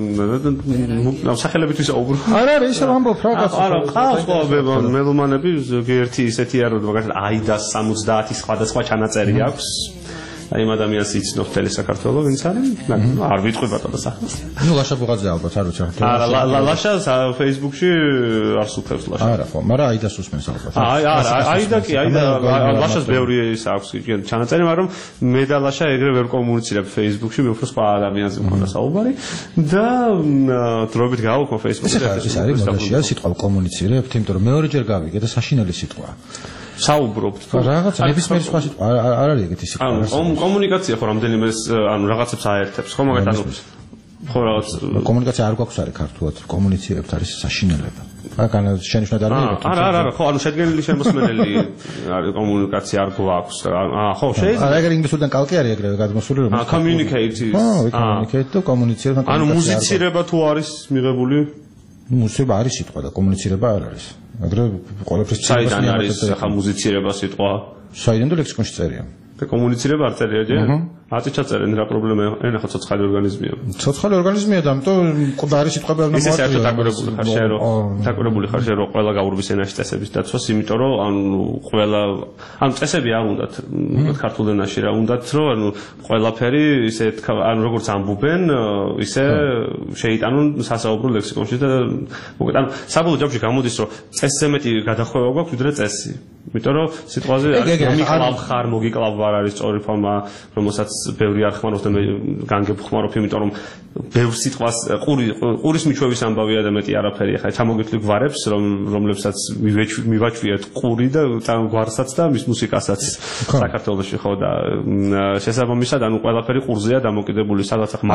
სახელებით ვისაუბრო. არა, არა, ისე ვამბობ რა კაცო. არა, ყავს ხო მელომანები ერთი ისეთი არ რომ მაგალითად აიდას სამოცდაათი სხვადასხვა ჩანაწერი აქვს. აი იმ ადამიანს იცნო მთელი საქართველო ვინც არის არ ვიტყვი ბატონო სახელს ნუ ლაშა ბუღაძე ალბათ არ ვიცი არა ლაშა Facebook-ში არ სუფევს ლაშა არა ხო მაგრამ აიდას უსმენს ალბათ აი არა აიდა კი აიდა ლაშას ბევრი ის აქვს ჩანაწერი მაგრამ მე და ლაშა ეგრე ვერ კომუნიცირებ Facebook-ში მე უფრო სხვა ადამიანზე მქონდა საუბარი და დროებით გავუქო Facebook-ზე ეს არის მოდაშია სიტყვა კომუნიცირებთ იმიტომ რომ მეორეჯერ გავიგე და საშინელი სიტყვა საუბრობთ რაღაც ნებისმიერი სხვა სიტყვა არ არის ეგეთი სიტყვა ანუ კომუნიკაცია ხო რამდენიმე ანუ რაღაცებს აერთებს ხო მაგათ ანუ ხო რაღაც კომუნიკაცია არ გვაქვს არის ქართულად კომუნიცირებთ არის საშინელება აგან შენიშნად არ მიიღეთ არა არა არა ხო ანუ შედგენილი შემოსმენელი არის კომუნიკაცია არ გვაქვს აა ხო შეიძლება არა ეგრე ინგლისურიდან კალკი არის ეგრევე გადმოსული რომ აა communicate ხო communicate და კომუნიცირება ანუ მუსიცირება თუ არის მიღებული მუსიკა არის სიტყვა და კომუნიცირება არ არის აგრე ყველაფრის საიდან არის ახლა მუსიცირება სიტყვა საიდან და ლექსიკონში წერია და კომუნიცირება არ წერია ჯერ აწი ჩაწერენ რა პრობლემაა ენა ხო ცოცხალი ორგანიზმია ცოცხალი ორგანიზმია და ამიტომ ყდა არის სიტყვები არ მოაწყია ისე საერთოდ დაკვრებული ხარ შენ რომ დაკვრებული ხარ შენ რომ ყველა გაურბის ენაში წესების დაცვას იმიტომ რომ ანუ ყველა ანუ წესები არ უნდათ ქართულ ენაში რა უნდათ რომ ანუ ყველაფერი ისე ანუ როგორც ამბობენ ისე შეიტანონ სასაუბრო ლექსიკონში და მოგეთ ანუ საბოლოო ჯამში გამოდის რომ წესზე მეტი გადახვევა გვაქვს ვიდრე წესი იმიტომ რომ სიტყვაზე მოგიკლავ ხარ მოგიკლავ არ არის სწორი ფორმა რომელსაც ბევრი არ ხმარობს და მე განგებ ხმარობ იმიტომ რომ ბევრ სიტყვას ყური ყურის მიჩვევის ამბავია და მეტი არაფერი ახლა ჩამოგეთვლი გვარებს რომ რომლებსაც მივაჩვიეთ ყური და გვარსაც და მის მუსიკასაც საქართველოში ხო და შესაბამისად ანუ ყველაფერი ყურზეა დამოკიდებული სადაც ახლა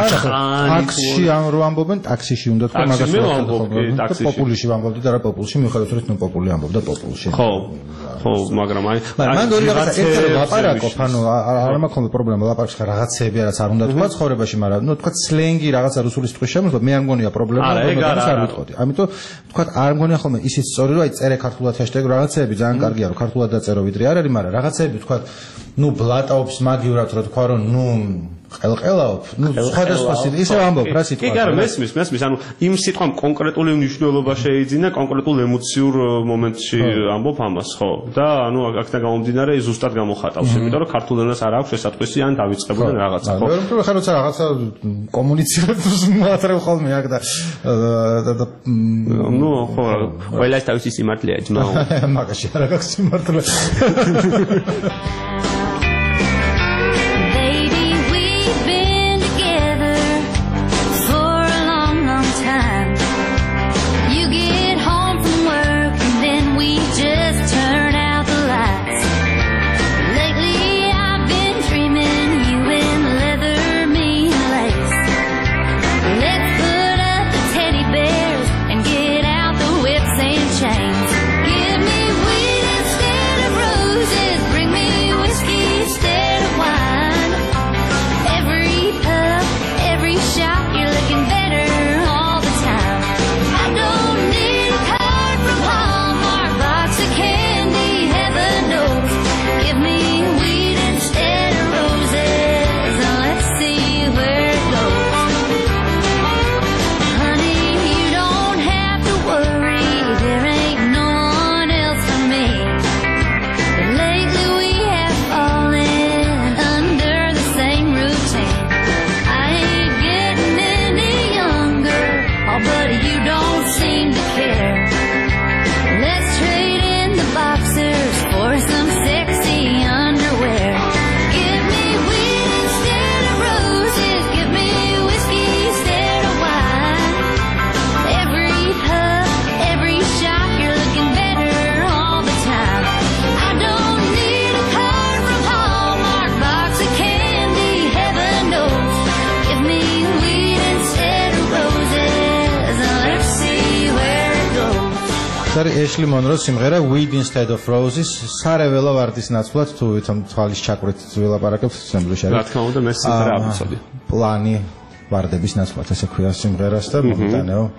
ტაქსში რო ამბობენ ტაქსიში უნდა თქვა მაგას და პოპულიში ამბობდი და რა პოპულში მიუხედავად რომ პოპული ამბობდა პოპულში ხო ხო მაგრამ აი მან ორი რაღაცა ერთად ლაპარაკობ ანუ არ მაქვს პრობლემა ლაპარაკს ხარ რაღაცეები რაც არ უნდა თქვა ცხოვრებაში მაგრამ ნუ თქვა სლენგი რაღაცა რუსული სიტყვის შემოსვა მე არ მგონია პრობლემა არ ვიტყოდი ამიტომ თქვა არ მგონია ხოლმე ისიც სწორი რომ აი წერე ქართულად ჰაშტეგი რაღაცეები ძალიან კარგია რომ ქართულად დაწერო ვიდრე არ არის მაგრამ რაღაცეები თქვა ნუ ბლატაობს მაგივრად რა თქვა რომ ნუ ყელყელაობ ნუ სხვადასხვა სიტყვა ისე ამბობ რა სიტყვა კი არა მესმის მესმის ანუ იმ სიტყვამ კონკრეტული მნიშვნელობა შეიძინა კონკრეტულ ემოციურ მომენტში ამბობ ამას ხო და ანუ აქედან გამომდინარე ზუსტად გამოხატავს იმიტომ რომ ქართულ ენას არ აქვს შესატყვისი ან დავიწყებოდნენ რაღაცა ხო მე რომ ხარ როცა რაღაცა კომუნიცირებს მოატრევ ხოლმე აქ და ნუ ხო ყველას თავისი სიმართლეა ძმაო მაგაში არა გაქვს სიმართლე ეშლი მონროს სიმღერა Weed Instead of Roses სარეველა ვარდის ნაცვლად თუ ვითომ თვალის ჩაკვრით ველაპარაკებთ სემბლუში არის. რა თქმა უნდა მე სიმღერა ავწოდი. პლანი ვარდების ნაცვლად ესე ქვია სიმღერას და მომიტანეო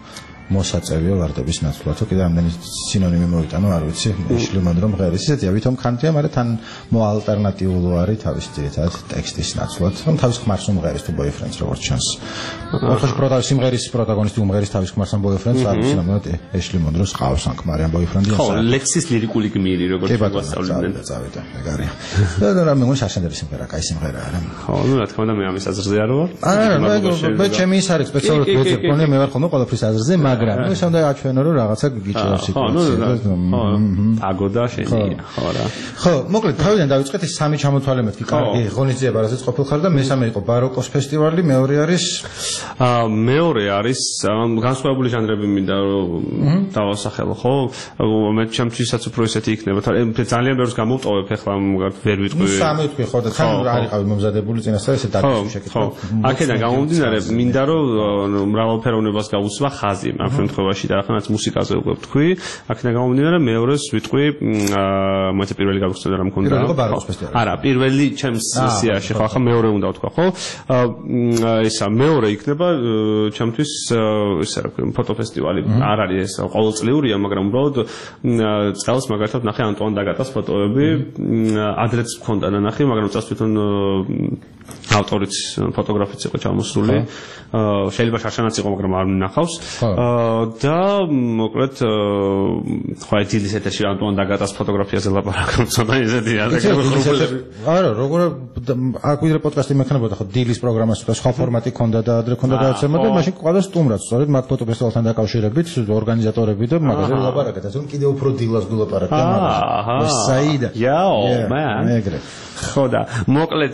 მოსაწევიო ვარდების ნაცვლად. კიდე ამდენი სინონიმი მოვიტანო, არ ვიცი, ეშლიმან რომ ღერის ისეთია, ვითომ ხანთია, მაგრამ თან მოალტერნატიულო არის თავის ძირითადად ტექსტის ნაცვლად. რომ თავის ხმარს უმღერის თუ boyfriends როგორც ჩანს. ოთხი პროტაგონისტი სიმღერის პროტაგონისტი უმღერის თავის ხმარს ან boyfriends არ ვიცი, ნამდვილად ეშლიმან დროს ყავს ან ქმარი ან boyfriend-ი. ხო, ლექსის ლირიკული გმირი როგორც გვასწავლიდნენ. წავიდა, ეგარია. და რა მე მგონი შაშანდების სიმღერა, კაი სიმღერა არა. ხო, ну, რა თქმა უნდა მე ამის აზრზე არ ვარ. არა, მე ჩემი ის არის სპეციალურად ვეძებ, მგონია მე ვარ ხოლმე ყველაფრის აზრზე, მაგრამ ნუ ისე უნდა აჩვენო რომ რაღაცა გიჭირავს სიტუაცია. ხო, აგოდა შენია, ხო რა. ხო, მოკლედ თავიდან დავიწყეთ ის სამი ჩამოთვალე მეთქი, კარგი ღონისძიება, რასაც ყოფილ ხარ და მესამე იყო ბაროკოს ფესტივალი, მეორე არის აა მეორე არის განსხვავებული ჟანრები მინდა რომ დავასახელო, ხო? მე ჩემთვისაც უფრო ისეთი იქნება, ძალიან ბევრს გამოვტოვებ ახლა ვერ ვიტყვი. ნუ სამი ვიტყვი ხო და თან არ იყავი მომზადებული წინასწარ ესე დაგიშვი შეკითხვა. ხო, აქედან გამომდინარე მინდა რომ მრავალფეროვნებას გაუსვა ხაზი ამ შემთხვევაში და ახლა მუსიკაზე უკვე ვთქვი, აქედან გამომდინარე მეორეს ვიტყვი აა მოიცა პირველი გავხსნა რა მქონდა. პირველი იყო ბაროკოს ფესტივალი. არა, პირველი ჩემს სიაში ხო, ახლა მეორე უნდა ვთქვა, ხო? აა ისა მეორე იქნება ჩემთვის ისე რა ქვია, ფოტოფესტივალი. არ არის ეს ყოველწლიურია, მაგრამ უბრალოდ წელს მაგალითად ნახე ანტუან დაგატას ფოტოები, ადრეც მქონდა ნახე, მაგრამ წელს თვითონ ავტორიც ფოტოგრაფიც იყო ჩამოსული. შეიძლება შაშანაც იყო, მაგრამ არ მინახავს. და მოკლედ ხო დილის ეთერში ანტუან დაგატას ფოტოგრაფიაზე ლაპარაკობ, ცოტა ისეთი არა, როგორ აქ ვიდრე პოდკასტი მექნებოდა, ხო დილის პროგრამას და სხვა ფორმატი ქონდა და ადრე ქონდა გადაცემა და მაშინ ყავდა სტუმრად, სწორედ მაგ ფოტოფესტივალთან დაკავშირებით ორგანიზატორები და მაგაზე ლაპარაკეთ, ასე რომ კიდევ უფრო დილას გულაპარაკეთ მაგაზე. საიდა. Yo, man. მეგრე. ხო და მოკლედ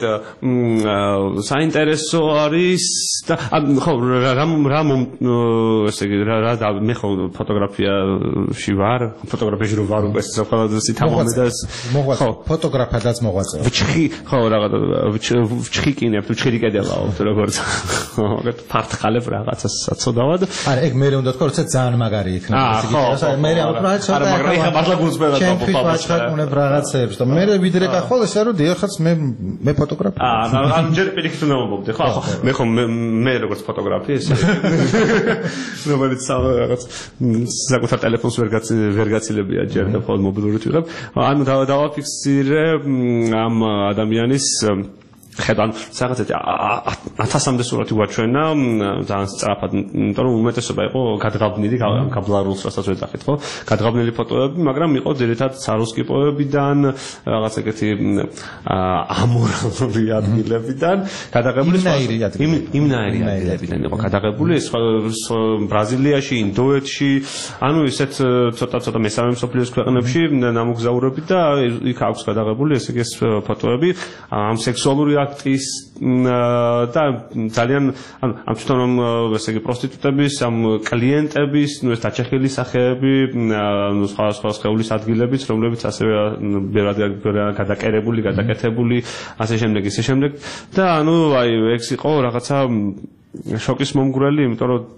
საინტერესო არის და ხო რა რა ესე იგი რა და მე ხო ფოტოგრაფიაში ვარ, ფოტოგრაფიაში რო ვარ უკვე საყოველთაო სიტამომე და ხო ფოტოგრაფადაც მოღვაწეობ. ვჩხი ხო რაღაცა ვჩხიკინებ თუ ჩხირიკედელაო თუ როგორც ხო მაგათ ფარტყალებ რაღაცას საწოდავად. არა ეგ მე უნდა თქვა როცა ძალიან მაგარი იქნება ესე იგი მე რა ცოტა არა მაგრამ ეხა მართლა გულწრფელად ვაჩხაკუნებ რაღაცებს და მე ვიდრე გახვალ ესე რომ დიახაც მე მე ფოტოგრაფია. აა ან ჯერ პირიქით უნდა მომობდე ხო მე ხო მე როგორც ფოტოგრაფი ესე რომელიც რაღაც საკუთარ ტელეფონს ვერ ვერ გაცილებია ჯერ და ხოლმე მობილურით ვიღებ. ანუ დავაფიქსირე ამ ადამიანის ხედან რაღაცა ათასამდე სურათი ვაჩვენა ძალიან სწრაფად, იმიტომ რომ უმეტესობა იყო გადღაბნილი, გაბლარულს რასაც ვეძახით, ხო? გადღაბნილი ფოტოები, მაგრამ იყო ძირითადად საროსკიპოებიდან, რაღაც ეგეთი ამორალური ადგილებიდან, გადაღებული იმნაირი ადგილებიდან იყო გადაღებული, ბრაზილიაში, ინდოეთში, ანუ ისეთ ცოტა-ცოტა მესამე მსოფლიოს ქვეყნებში ნამოგზაურები და იქ აქვს გადაღებული ესე იგი ეს ფოტოები ამ სექსუალური აქტის და ძალიან ანუ ამ თვითონ ესე იგი პროსტიტუტების, ამ კლიენტების, ნუ ეს დაჩეხილი სახეები, ნუ სხვა სხვა სხეულის ადგილებიც, რომლებიც ასევე ბევრად გადაკერებული, გადაკეთებული, ასე შემდეგ, ისე შემდეგ და ანუ აი ეს იყო რაღაცა შოკის მომგვრელი, იმიტომ რომ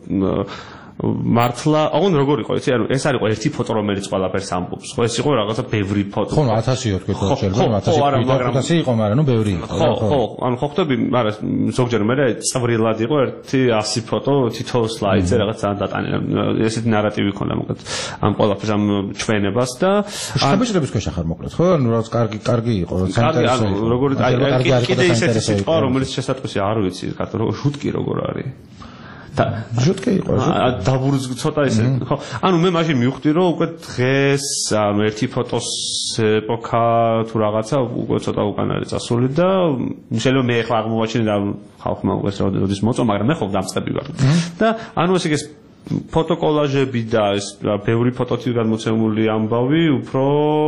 მართლა, აღონ როგორ იყო, იცი, ანუ ეს არ იყო ერთი ფოტო, რომელიც ყველაფერს ამბობს. ხო, ეს იყო რაღაცა ბევრი ფოტო. ხო, ათასიო თქვით, შეიძლება ათასი იყო, მაგრამ ნუ ბევრი იყო. ხო, ხო, ანუ ხო ხტები, მაგრამ ზოგჯერ მე წვრილად იყო ერთი ასი ფოტო, თითო სლაიდზე რაღაც ძალიან დატანილი. ესეთი ნარატივი ქონდა მოკლედ ამ ყველაფერს ამ ჩვენებას და შთაბეჭდების ქვეშ ახარ მოკლედ, ხო? ანუ რაღაც კარგი, კარგი იყო, საინტერესო. ანუ როგორ აი კიდე ისეთი სიტყვა, რომელიც შესაძლოა არ ვიცი, კარტო, შუტკი როგორ არის. და ჟუტკი იყო ჟუტკი დაბურზ ცოტა ისე ხო ანუ მე მაშინ მივხვდი რომ უკვე დღეს ანუ ერთი ფოტოს ეპოქა თუ რაღაცა უკვე ცოტა უკან არის წასული და შეიძლება მე ახლა აღმოვაჩინე და ხალხმა უკვე როდის მოწვა მაგრამ მე ხო დამწყები ვარ და ანუ ესე იგი ფოტოკოლაჟები და ეს ბევრი ფოტოთი გადმოცემული ამბავი უფრო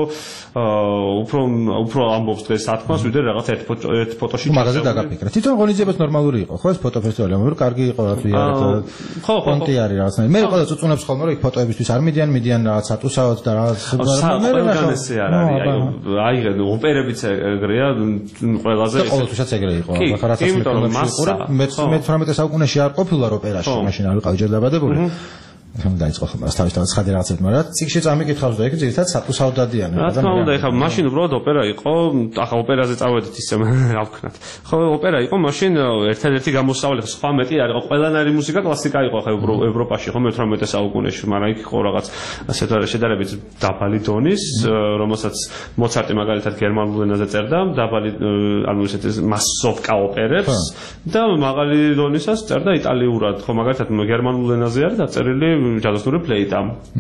უფრო უფრო ამბობს დღეს ათქმას ვიდრე რაღაც ერთ ერთ ფოტოში მაგაზე დაგაფიქრე. თვითონ ღონისძიებაც ნორმალური იყო, ხო ეს ფოტოფესტივალი, მაგრამ კარგი იყო რა თქმა უნდა. ხო, ხო, კონტი არის რაღაცნაირი. მე ყველა წუწუნებს ხოლმე რომ იქ ფოტოებისთვის არ მიდიან, მიდიან რაღაც ატუსავად და რაღაც მე რა ესე არ არის. აი, აი ოპერებიც ეგრეა ყველაზე ეს ყოველთვისაც ეგრე იყო. ახლა რასაც მე მე თვრამეტე საუკუნეში არ ყოფილა ოპერაში, მაშინ არ ვიყავი ჯერ დაბადებული. რომ დაიწყო ხომ რა თავის თავის ხადი რაღაცებს, მაგრამ ციკში წამიკითხავს და ეგ ძირითადად სატუსავდადიანი. რა თქმა უნდა, ეხლა მაშინ უბრალოდ ოპერა იყო, ახლა ოპერაზე წავედით ისე რა ვქნათ. ხო, ოპერა იყო მაშინ ერთადერთი გამოსავალი, სხვა მეტი არ იყო, ყველანაირი მუსიკა კლასიკა იყო ახლა ევროპაში, ხო მეთვრამეტე საუკუნეში, მაგრამ იქ იყო რაღაც ასე თუ არა შედარებით დაბალი დონის, რომელსაც მოცარტი მაგალითად გერმანულ ენაზე წერდა, დაბალი ანუ ესეთი მასოვკა ოპერებს და მაღალი დონისას წერდა იტალიურად, ხო მაგალითად გერმანულ ენაზე არის დაწერილი ჯადოსნური ფლეიტა.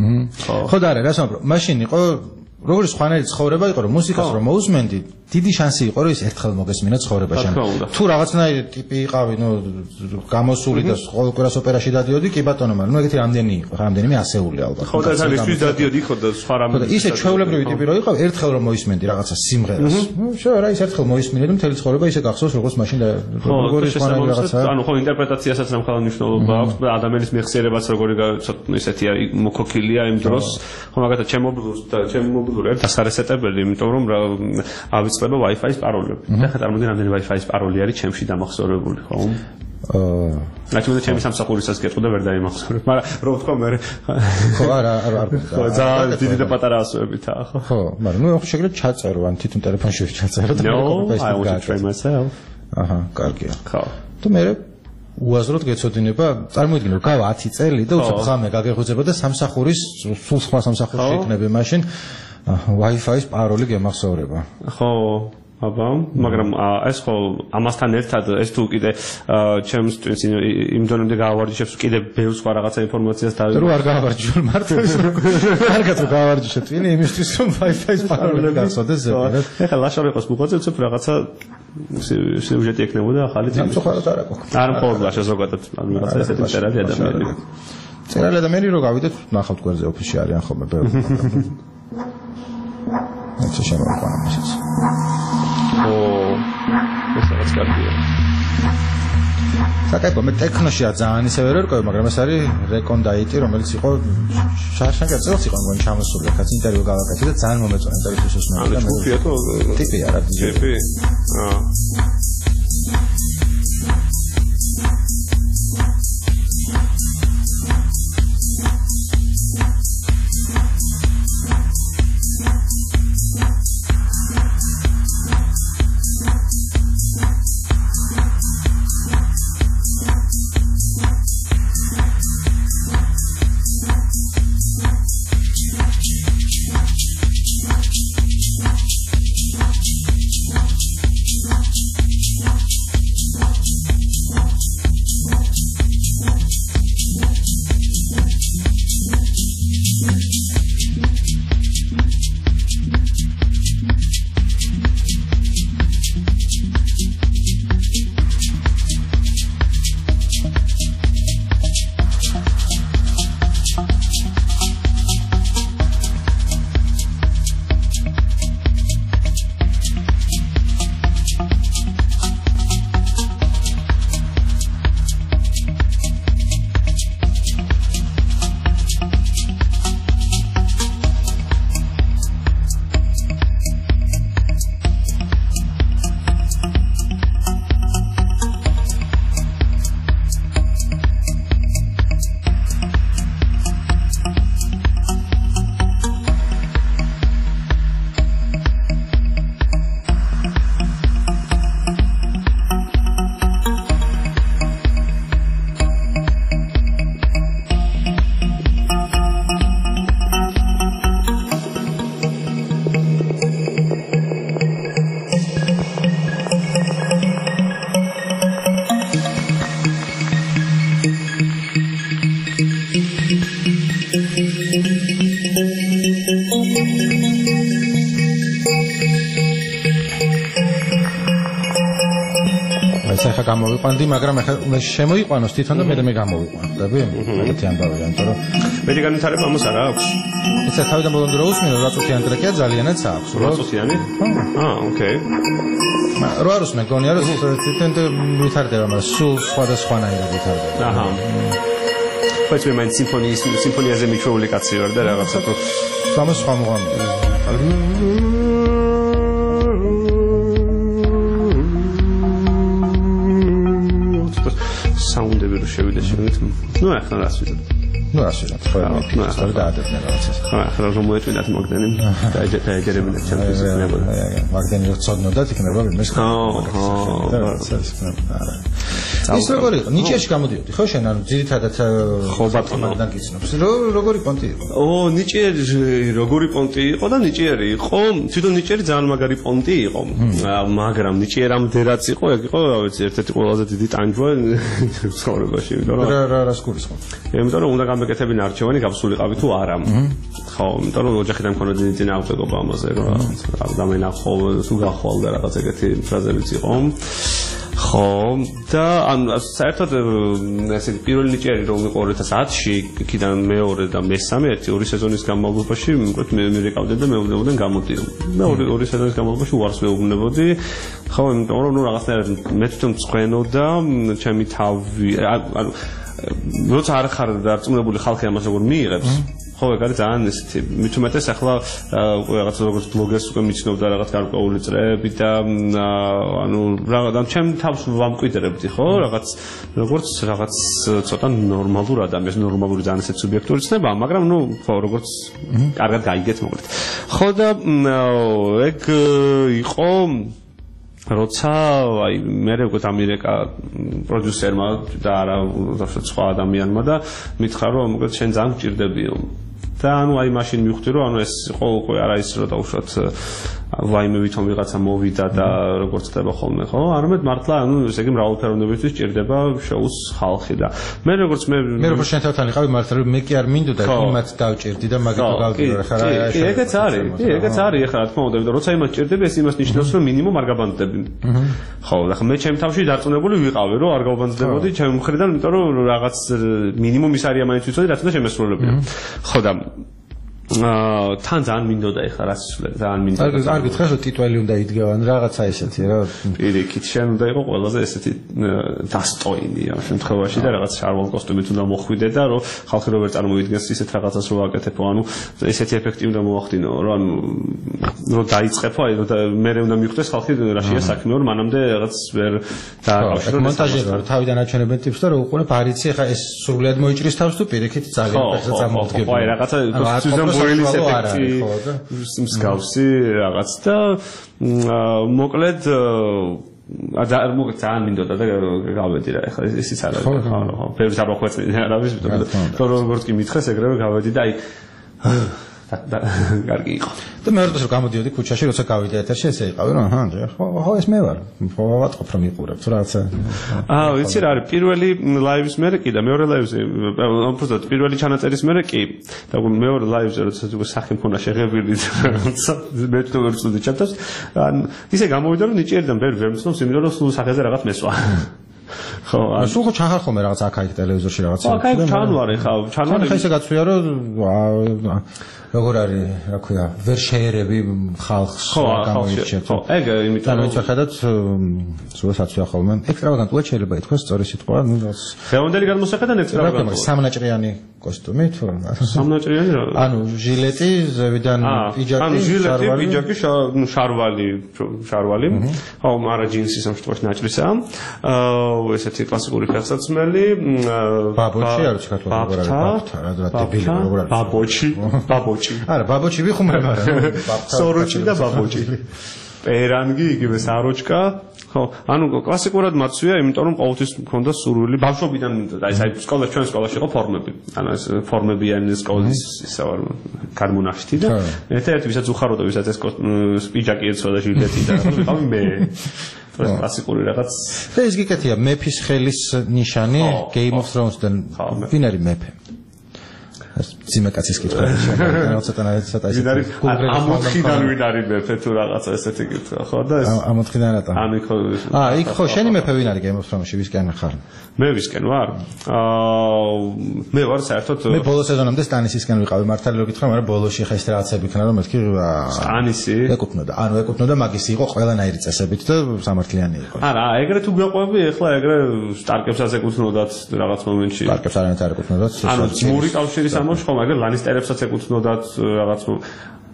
ხო და არა, რა სამბრო, მაშინ იყო როგორი სხვანაირი ცხოვრება იყო, რომ მუსიკას რომ მოусმენდი, დიდი შანსი იყო, რომ ის ერთხელ მოგესმინა ცხოვრებაში. თუ რაღაცნაირი ტიპი იყავი, ნუ გამოსული და ყოველ კვირას ოპერაში დადიოდი, კი ბატონო, მაგრამ ნუ ეგეთი რამდენი იყო, რამდენიმე ასეული ალბათ. ხო და ეს არის დადიოდი ხო და სხვა რამე. და ისე ჩვეულებრივი ტიპი რო იყავ, ერთხელ რომ მოისმენდი რაღაცა სიმღერას. ნუ შო რა, ის ერთხელ მოისმინე და მთელი ცხოვრება ისე გახსოვს, როგორც მაშინ და როგორი სხვანაირი რაღაცა. ანუ ხო ინტერპრეტაციასაც რამხელა მნიშვნელობა აქვს და ადამიანის მეხსიერებაც როგორი ისეთია მოქოქილია იმ დროს. ხო მაგათაც ჩემობლურს და ჩემობლური არის დასხარესეტებელი, იმიტომ რომ ავიწყდება Wi-Fi-ის პაროლები. და ხა წარმოიდგინე რამდენი Wi-Fi-ის პაროლი არის ჩემში დამახსოვრებული, ხო? აა ნაჩვენე ჩემი სამსახურისას გეტყოდა ვერ დაიმახსოვრებ, მაგრამ რო ვთქვა მე ხო არა არა არა ხო ძალიან დიდი და პატარა ასოებითაა, ხო? ხო, მაგრამ ნუ ხო შეგიძლია ჩაწერო, ან თვითონ ტელეფონში ჩაწერო და მე I want to try myself. აჰა, კარგია. ხო. და მე უაზროდ გეცოდინება, წარმოიდგინე რომ გავა ათი წელი და უცებ ღამე გაგეხუძება და სამსახურის სულ სხვა სამსახურში იქნები მაშინ Wi-Fi-ის პაროლი გემახსოვრება. ხო, აბა, მაგრამ ეს ხო ამასთან ერთად ეს თუ კიდე ჩემს twins იმ დონემდე გაავარჯიშებს კიდე ბევრ სხვა რაღაცა ინფორმაციას დავიღებ. რო არ გაავარჯიშო მარტო ის კარგად რო გაავარჯიშე twin იმისთვის რომ Wi-Fi-ის პაროლი გახსოვდეს ზოგადად. ეხლა ლაშორიყოს მოყვაწე უცებ რაღაცა სიუჟეტი ექნებოდა ახალი ძილი. სამწუხაროდ არ აქვს. არ მხოლოდ ლაშა ზოგადად, ანუ რაღაცა ესეთი წერალი ადამიანი. წერალი ადამიანი რო გავიდეთ ნახავთ გვერდზე ოფისში არიან ხოლმე ბევრი. ეს შემოყვანა მისიც. ო, ეს რაღაც კარგია. საკაიფო, მე ტექნოშია ძალიან ისე ვერ ვერკვევი, მაგრამ ეს არის რეკონდაიტი, რომელიც იყო შაშაკაცელს იყო მგონი ჩამოსული, კაც ინტერვიუ გავაკეთე და ძალიან მომეწონა ინტერვიუს უსმენდა. ანუ ჯგუფია თუ ტიპი არა, ტიპი. აა ახლა გამოვიყვანდი, მაგრამ ახლა შემოიყვანოს თვითონ და მე მე გამოვიყვანდები. ეგეთი ამბავია, იმიტომ რომ მეტი განვითარება ამას არ აქვს. იცი თავიდან ბოლომდე რო უსმინო, რაწუთიანი ტრეკია ძალიანაც აქვს. რაწუთიანი? აა, ოკეი. რო არ უსმენ, გონია რომ თვითონ ვითარდება, მაგრამ სულ სხვადასხვანაირად ვითარდება. აჰა. ხოც მე მაინც სიმფონიის სიმფონიაზე მიჩვეული კაცი ვარ და რაღაცა თუ სამას სხვა მოღამია. საუნდები რო შევიდა შეგეთ. ნუ ახლა რას ვიზრდ. ну ასე რა თქვა მეფის და დაადებდნენ რაღაცას ხო რომ მოეწვინათ მაგდენი დაეჯერებინათ ჩემთვის იქნებოდა მაგდენი რო წოდნოდათ იქნება იმეს ხო ის როგორი იყო ნიჭიერში გამოდიოდი ხო შენ ანუ ძირითადად ხო ბატონო მაგდან გიცნობს როგორი პონტი იყო ო ნიჭიერი როგორი პონტი იყო და ნიჭიერი იყო თვითონ ნიჭიერი ძალიან მაგარი პონტი იყო მაგრამ ნიჭიერამდე რაც იყო ეგ იყო რა ვიცი ერთ-ერთი ყველაზე დიდი ტანჯვა ცხოვრებაში იმიტომ რომ რა რა რას გულისხმობ იმიტომ რომ უნდა გამეკეთებინა არჩევანი გაბსულიყავი თუ არა ხო იმიტომ რომ ოჯახიდან მქონდა დიდი წინააღმდეგობა ამაზე რა დამენახო თუ გახვალდა რაღაც ეგეთი ფრაზებიც იყო ხო და ანუ საერთოდ ესე პირველი ნიჭიერი რომ იყო ორი ათას ათში იქიდან მეორე და მესამე ერთი ორი სეზონის განმავლობაში მოკეთ მე მერეკავდნენ და მეუბნებოდნენ გამოდიო და ორი ორი სეზონის განმავლობაში უარს მეუბნებოდი ხო იმიტომ რომ ნუ რაღაცნაირად მე თვითონ წვენოდა ჩემი თავი ანუ როცა არ ხარ დარწმუნებული ხალხი ამას როგორ მიიღებს ხო ეგ არის ძალიან ესეთი მით უმეტეს ახლა რაღაც როგორც ბლოგერს უკვე მიცნობდა რაღაც გარკვეული წრეები და ანუ რაღაც ჩემ თავს ვამკვიდრებდი ხო რაღაც როგორც რაღაც ცოტა ნორმალურ ადამიანს ნორმალური ძალიან ესეთი სუბიექტური ცნებაა მაგრამ ნუ ხო როგორც კარგად გაიგეთ მოკლედ ხო და ეგ იყო როცა აი მე უკვე დამირეკა პროდიუსერმა და არა სხვა ადამიანმა და მითხრა რომ მოკლედ შენ ძალიან გჭირდებიო და ანუ აი მაშინ მივხვდი რომ ანუ ეს იყო უკვე არა ის რომ დაუშვათ ვაიმე ვითომ ვიღაცა მოვიდა და როგორც ხდება ხოლმე ხო არამედ მართლა ანუ ესე იგი მრავალფეროვნებისთვის ჭირდება შოუს ხალხი და მე როგორც მე მე როგორც შენ თავთან იყავი მართლა რომ მე კი არ მინდოდა იმათ დავჭირდი და მაგით გავგირო ხა რა კი ეგეც არის კი ეგეც არის ხა რა თქმა უნდა იმიტომ რომ როცა იმას ჭირდები ეს იმას ნიშნავს რომ მინიმუმ არ გაბანძდები ხო და ხა მე ჩემ თავში დარწმუნებული ვიყავი რომ არ გავბანძდებოდი ჩემ მხრიდან იმიტომ რომ რაღაც მინიმუმ ის არის ამაინც ვიცოდი რაც უნდა შემესრულებინა ხო და აა თან ძალიან მინდოდა ეხლა რაც ძალიან მინდოდა. არ გითხრა რომ ტიტველი უნდა იდგევან რაღაცა ესეთი რა. პირიქით შენ უნდა იყო ყველაზე ესეთი დასტოინი ამ შემთხვევაში და რაღაც შარვალ კოსტუმით უნდა მოხვიდე და რომ ხალხი რო ვერ წარმოვიდგენს ისეთ რაღაცას რო აკეთებო, ანუ ესეთი ეფექტი უნდა მოახდინო, რომ ანუ რომ დაიწყებო, აი რომ მე უნდა მიხვდეს ხალხი რაშია საქმე, რომ მანამდე რაღაც ვერ დააკავშირო. მონტაჟერია რომ თავიდან აჩვენებენ ტიპს და რომ უყურებ არიცი ეხლა ეს სრულად მოიჭრის თავს თუ პირიქით ძალიან ფეხზე წამოვდგები. ხო, აი რაღაცა ბოილის ეფექტი მსგავსი რაღაც და მოკლედ და მოკლედ ძალიან მინდოდა და გავედი რა ეხლა ისიც არა ხო ხო ბევრი საბახვეწი არავის იმიტომ რომ როგორც კი მითხეს ეგრევე გავედი და აი და კარგი იყო და მე როდესაც გამოდიოდი ქუჩაში როცა გავიდე ეთერში ესე იყავი რომ აჰა ხო ხო ეს მე ვარ ხო ვატყობ რომ იყურებ რაღაცა აა ვიცი რა არის პირველი ლაივის მერე კი და მეორე ლაივზე უბრალოდ პირველი ჩანაწერის მერე კი და მეორე ლაივზე როცა უკვე სახე მქონა შეღებილი რაღაცა მე თვითონ ვერ ვწვდი ჩატოს ან ისე გამოვიდა რომ ნიჭიერიდან ვერ ვერ მცნობს იმიტომ რომ სულ სახეზე რაღაც მესვა ხო ან სულ ხო ჩახარ ხოლმე რაღაც აქ-აქ ტელევიზორში რაღაცა ხო აქ ჩანვარი ხა ჩანვარი ხა ისე გაცვია რომ როგორ არის რა ქვია ვერ შეერები ხალხს გამოიჩეთ ხო ეგ იმიტომ რომ ვიხედავთ სულსაც ახალმე ექსტრავაგანტულად შეიძლება ითქვას სწორი სიტყვა ნუ ფეონდელი გადმოსახედან ექსტრავაგანტულად სამნაჭრიანი კოსტუმი თუ სამნაჭრიანი რა ანუ ჟილეტი ზევიდან პიჯაკი ანუ ჟილეტი პიჯაკი შარვალი შარვალი ხო მარა ჯინსი სამშობლოში ნაჭრისაა აა ესეთი კლასიკური ფეხსაცმელი ბაბოჩი არის ქართულად როგორ არის ბაბთა რა დებილი როგორ არის ბაბოჩი ბაბოჩი არა ბაბოჩი ვიხუმრებ არა სოროჩი და ბაბოჩი პერანგი იგივე საროჩკა ხო ანუ კლასიკურად მაცვია იმიტომ რომ ყოველთვის მქონდა სურვილი ბავშვობიდან აი საერთოდ სკოლაში ჩვენ სკოლაში იყო ფორმები ანუ ეს ფორმებიანი სკოლის ისა ვარ გარმონაშთი და ერთ-ერთი ვისაც უხაროდა ვისაც ეს პიჯაკი ეცვა და ჟილეტი და ვიყავი მე ეს კლასიკური რაღაც და ეს გიკეთია მეფის ხელის ნიშანი Game of Thrones-დან ვინ არის მეფე ძიმაკაცის კითხვა შეიძლება ცოტა ცოტა ისე ამოთხიდან ვინ არის მეფე თუ რაღაცა ესეთი კითხვა ხო და ეს ამოთხიდან რატომ ანუ იქ ხო აა იქ ხო შენი მეფე ვინ არის Game of Thrones-ში ვისკენ ხარ მე ვისკენ ვარ აა მე ვარ საერთოდ მე ბოლო სეზონამდე სტანისისკენ ვიყავი მართალი რო გითხრა მაგრამ ბოლოში ხა ეს რაღაცები იქნა რომ მეთქი სტანისი ეკუთვნოდა ანუ ეკუთვნოდა მაგისი იყო ყველანაირი წესებით და სამართლიანი იყო არა ეგრე თუ გაყვები ეხლა ეგრე სტარკებსაც ეკუთვნოდათ რაღაც მომენტში სტარკებს არანაირად არ ეკუთვნოდათ ანუ ძმური კავშირის ამბავში ხომ აგერ ლანისტერებსაც ეკუთვნოდათ რაღაც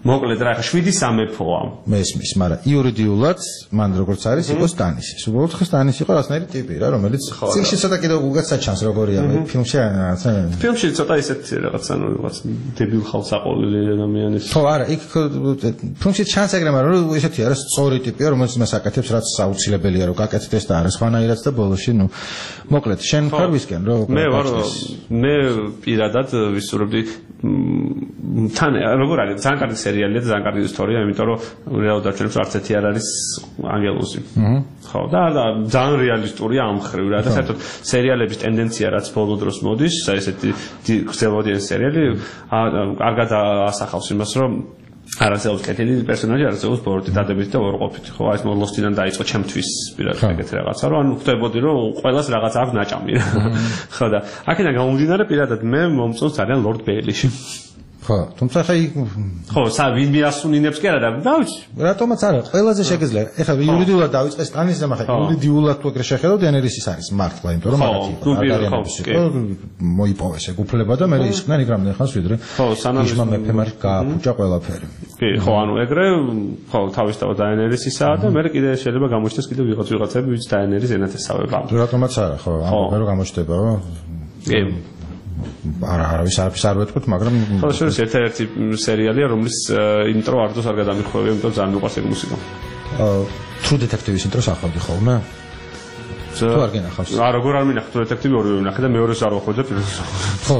მოკლედ რა, შვიდი სამეფოა. მესმის, მაგრამ იურიდიულად მან როგორც არის იყო სტანისის. უბრალოდ ხო სტანისი იყო რასნაირი ტიპი რა, რომელიც ციხში ცოტა კიდევ უგაც საჩანს როგორია მე ფილმში რაღაცა. ფილმში ცოტა ისეთ რაღაცა ნუ რაღაც დებილ ხალხს აყოლილი ადამიანის. ხო, არა, იქ ფილმში ჩანს ეგრე, მაგრამ ისეთი არა სწორი ტიპია, რომელიც მას აკეთებს რაც აუცილებელია რომ გაკეთდეს და არა სხვანაირად და ბოლოში ნუ მოკლედ შენ ხარ ვისკენ რო მე ვარ მე პირადად ვისურვებდი თან როგორ არის ძალიან კარგი სერიალია და ძალიან კარგი ისტორია, იმიტომ რომ რეალურად დაჩვენებს არც ერთი არ არის ანგელოზი. ხო, და ძალიან რეალისტურია ამ ხრივ რა და საერთოდ სერიალების ტენდენცია რაც ბოლო დროს მოდის, ესეთი გრძელვადიანი სერიალი კარგად ასახავს იმას, რომ არასდროს კეთილი პერსონაჟი არასდროს ბოროტი დადებით და ორყოფით. ხო, აი ეს ლოსტიდან დაიწყო ჩემთვის პირადად ეგეთ რაღაცა, რომ ანუ ხვდებოდი რომ ყველას რაღაც აქვს ნაჭამი რა. ხო და აქედან გამომდინარე პირადად მე მომწონს ძალიან ლორდ ბეილიში. ხო, თუმცა ხა ხო, სა ვინ მიასუნინებს კი არა და დავიცი. რატომაც არა, ყველაზე შეგეძლია. ეხლა იურიდიულად დავიწყე სტანის და მაგრამ იურიდიულად თუ ეგრე შეხედავ დენერისის არის მართლა, იმიტომ რომ მაგათი იყო. მოიპოვეს ეგ უფლება და მე ისკნან იქ რამდენი ხანს ვიდრე. ხო, სანამ მეფემ არ გააფუჭა ყველაფერი. კი, ხო, ანუ ეგრე ხო, თავისთავად დენერისისაა და მე კიდე შეიძლება გამოჩნდეს კიდე ვიღაც ვიღაცები ვიც დენერის ენათესავება. რატომაც არა, ხო, ამბობენ რომ გამოჩნდებაო. კი. არა, არავის არაფერს არ ვეთქვით, მაგრამ ხო, შეიძლება ერთ-ერთი სერიალია, რომლის ინტრო არდოს არ გადამიხვევია, იმიტომ ძალიან მიყვარს ეგ მუსიკა. აა True Detective-ის ინტროს ახავდი ხოლმე? თუ არ გინახავს? არა, როგორ არ მინახავ True Detective ორივე ვნახე და მეორეს არ ვახვედე პირველს. ხო,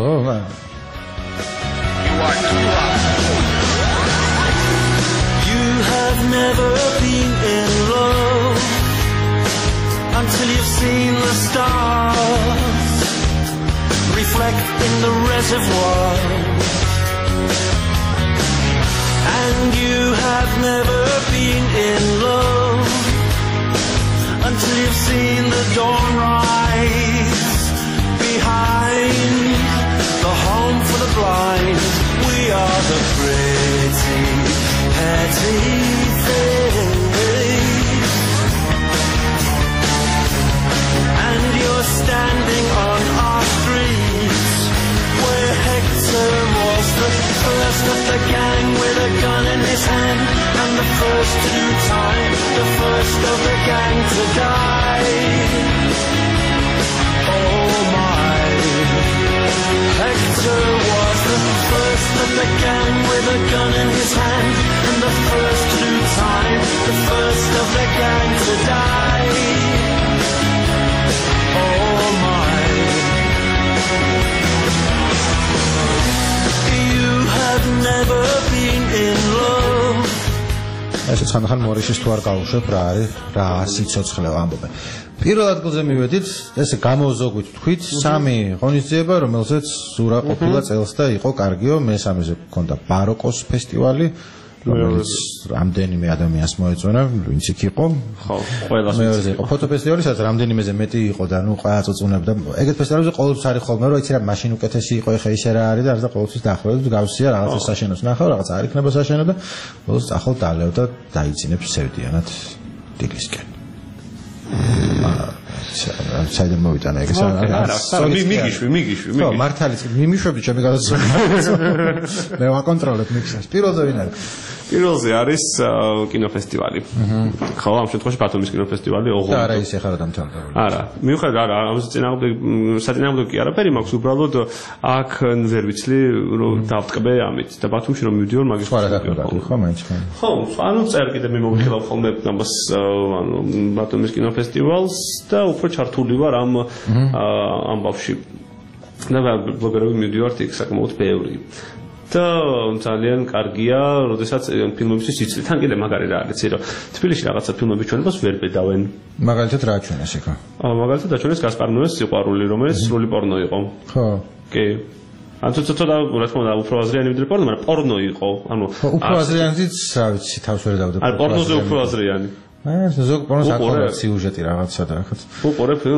You have never been in love until you've seen the stars reflect in the reservoir, and you have never been in love until you've seen the dawn rise behind the home for the blind. We are the pretty, petty things, and you're standing on our streets where Hector was the first of the gang with a gun in his hand, and the first to do time, the first of the gang to die. Oh my, Hector was the first of the gang with a gun in his hand, and the first to do time, the first of the gang to die. Oh my, you have never been in love. ეს ხანდახან მორიშის თუ არ გავუშვებ რა არის, რა სიცოცხლე ამბობენ. პირველ ადგილზე მივედით, ესე გამოვზოგვით თქვით, სამი ღონისძიება, რომელზეც ზურა ყოფილა წელს და იყო კარგიო, მესამეზე გქონდა ბაროკოს ფესტივალი, რომელიც რამდენიმე ადამიანს მოეწონა, ვინც იქ იყო. ხო, ყველას. მეორეზე იყო ფოტოფესტივალი, სადაც რამდენიმეზე მეტი იყო და ნუ ყველა წუწუნებდა. ეგეთ ფესტივალებზე ყოველთვის არის ხოლმე, რომ იცი რა მაშინ უკეთესი იყო, ეხა ისე რა არის და არ და ყოველთვის დაახლოებით გავსია რაღაცა საშენოს ნახავ, რაღაცა არ იქნება საშენო და ბოლოს წახალ დალევ და დაიცინებს სევდიანად დილისკენ. საიდან მოვიტანა ეგ არა, არა, მიგიშვი, მიგიშვი, ხო, მართალიც მიმიშვები ჩემი გადაცემა. მე ვაკონტროლებ მიქსას. პირველზე ვინ არის? პირველზე არის კინოფესტივალი. ხო, ამ შემთხვევაში ბათუმის კინოფესტივალი ოღონდ. და არა ის ეხლა დამთავრდა. არა, მიუხედავად არა, ამაზე წინააღმდეგ საწინააღმდეგო კი არაფერი მაქვს, უბრალოდ აქ ვერ ვიცლი რომ დავტკბე ამით და ბათუმში რომ მივდივარ მაგის ხო, რა გაკეთე, ხო, მაინც ხო. ხო, ანუ წერ კიდე მე მოვიხილავ ხოლმე ამას ანუ ბათუმის კინოფესტივალს და უფრო ჩართული ვარ ამ ამბავში. და ბლოგერები მივდივართ იქ საკმაოდ ბევრი. და ძალიან კარგია, როდესაც ფილმებისთვის იცი. თან კიდე მაგარი რა არის, რომ თბილისში რაღაცა ფილმების ჩვენებას ვერ ბედავენ. მაგალითად რა ჩვენეს იქა? აა მაგალითად აჩვენეს გასპარ ნოეს სიყვარული, რომელიც სრული პორნო იყო. ხო. კი. ანუ ცოტა რა თქმა უნდა უფრო აზრიანი ვიდრე პორნო, მაგრამ პორნო იყო. ანუ უფრო აზრიანიც, რა ვიცი, თავს ვერ დავდებ. არ პორნოზე უფრო აზრიანი. აა ზოგ პორნოს აქვს სიუჟეტი რაღაცა და ახაც. უყურე ფილმს?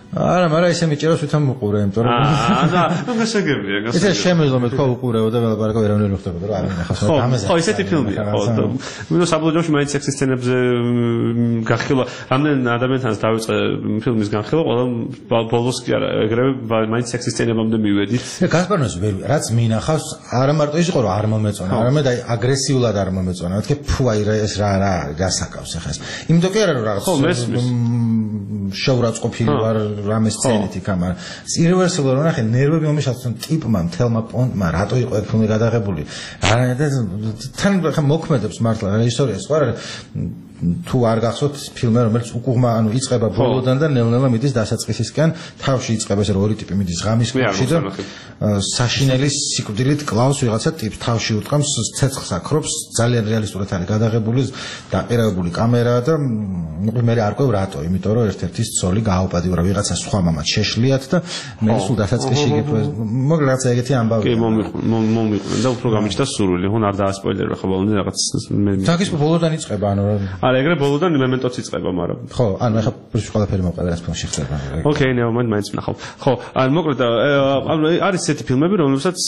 არა, მაგრამ ისე მიჭეროს ვითომ უყურე, იმიტომ რომ აა, და გასაგებია, ისე გასაგებია. შემეძლო მე თქვა უყურეო და ველაპარაკო ვერავინ ვერ ხდებოდა, რომ არ მინახავს. ხო, ისეთი ფილმია, ხო. მე საბოლოოში მაინც სექსის სცენებზე გახილვა, რამდენ ადამიანთანაც დავიწყე ფილმის განხილვა, ყველა ბოლოს კი არა, ეგრევე მაინც სექსის სცენებამდე მივედით. გასპარნოს ვერ რაც მინახავს, არა მარტო ის იყო რომ არ მომეწონა, არამედ აი აგრესიულად არ მომეწონა. მეთქე ფუ აი ეს რა რა გასაკავს ახლა ეს. იმიტომ კი არა რომ რაღაც შეურაცხყოფილი ვარ რამე სცენით იქ, მაგრამ სირევერსულად რომ ნახე ნერვები მომიშალს რომ ტიპმა თელმა პონტმა რატო იყო ეგ ფილმი გადაღებული. არა და თან ხა მოქმედებს მართლა რეჟისორია სხვა რა თუ არ გახსოვთ ფილმი რომელიც უკუღმა ანუ იწება ბოლოდან და ნელ-ნელა მიდის დასაწყისისკენ თავში იწება ეს ორი ტიპი მიდის ღამის კლუბში და საშინელის სიკვდილით კლავს ვიღაცა ტიპს თავში უტყამს ცეცხლს აქრობს ძალიან რეალისტურად არის გადაღებული დაყირებული კამერა და მე არ ყვევ რატო იმიტომ რომ ერთ-ერთი ცოლი გააუპატიურა ვიღაცა სხვა მამაც შეშლიათ და მე სულ დასაწყისში გეტყვი მოგ რაღაცა ეგეთი ამბავი კი მომიყვნენ და უფრო გამიჩნდა სურვილი ხო არ დაასპოილერო ხო ბოლომდე რაღაც მე თაგის ბოლოდან იწება ანუ არა ეგრე ბოლოდან მემენტოც იწება მაგრამ ხო ანუ ეხლა პრინციპი ყველაფერი მოყვა რაც ფილმში ხდება ოკეი ნეო მან მაინც ნახავ ხო ანუ მოკლედ ანუ არის ესეთი ფილმები რომლებსაც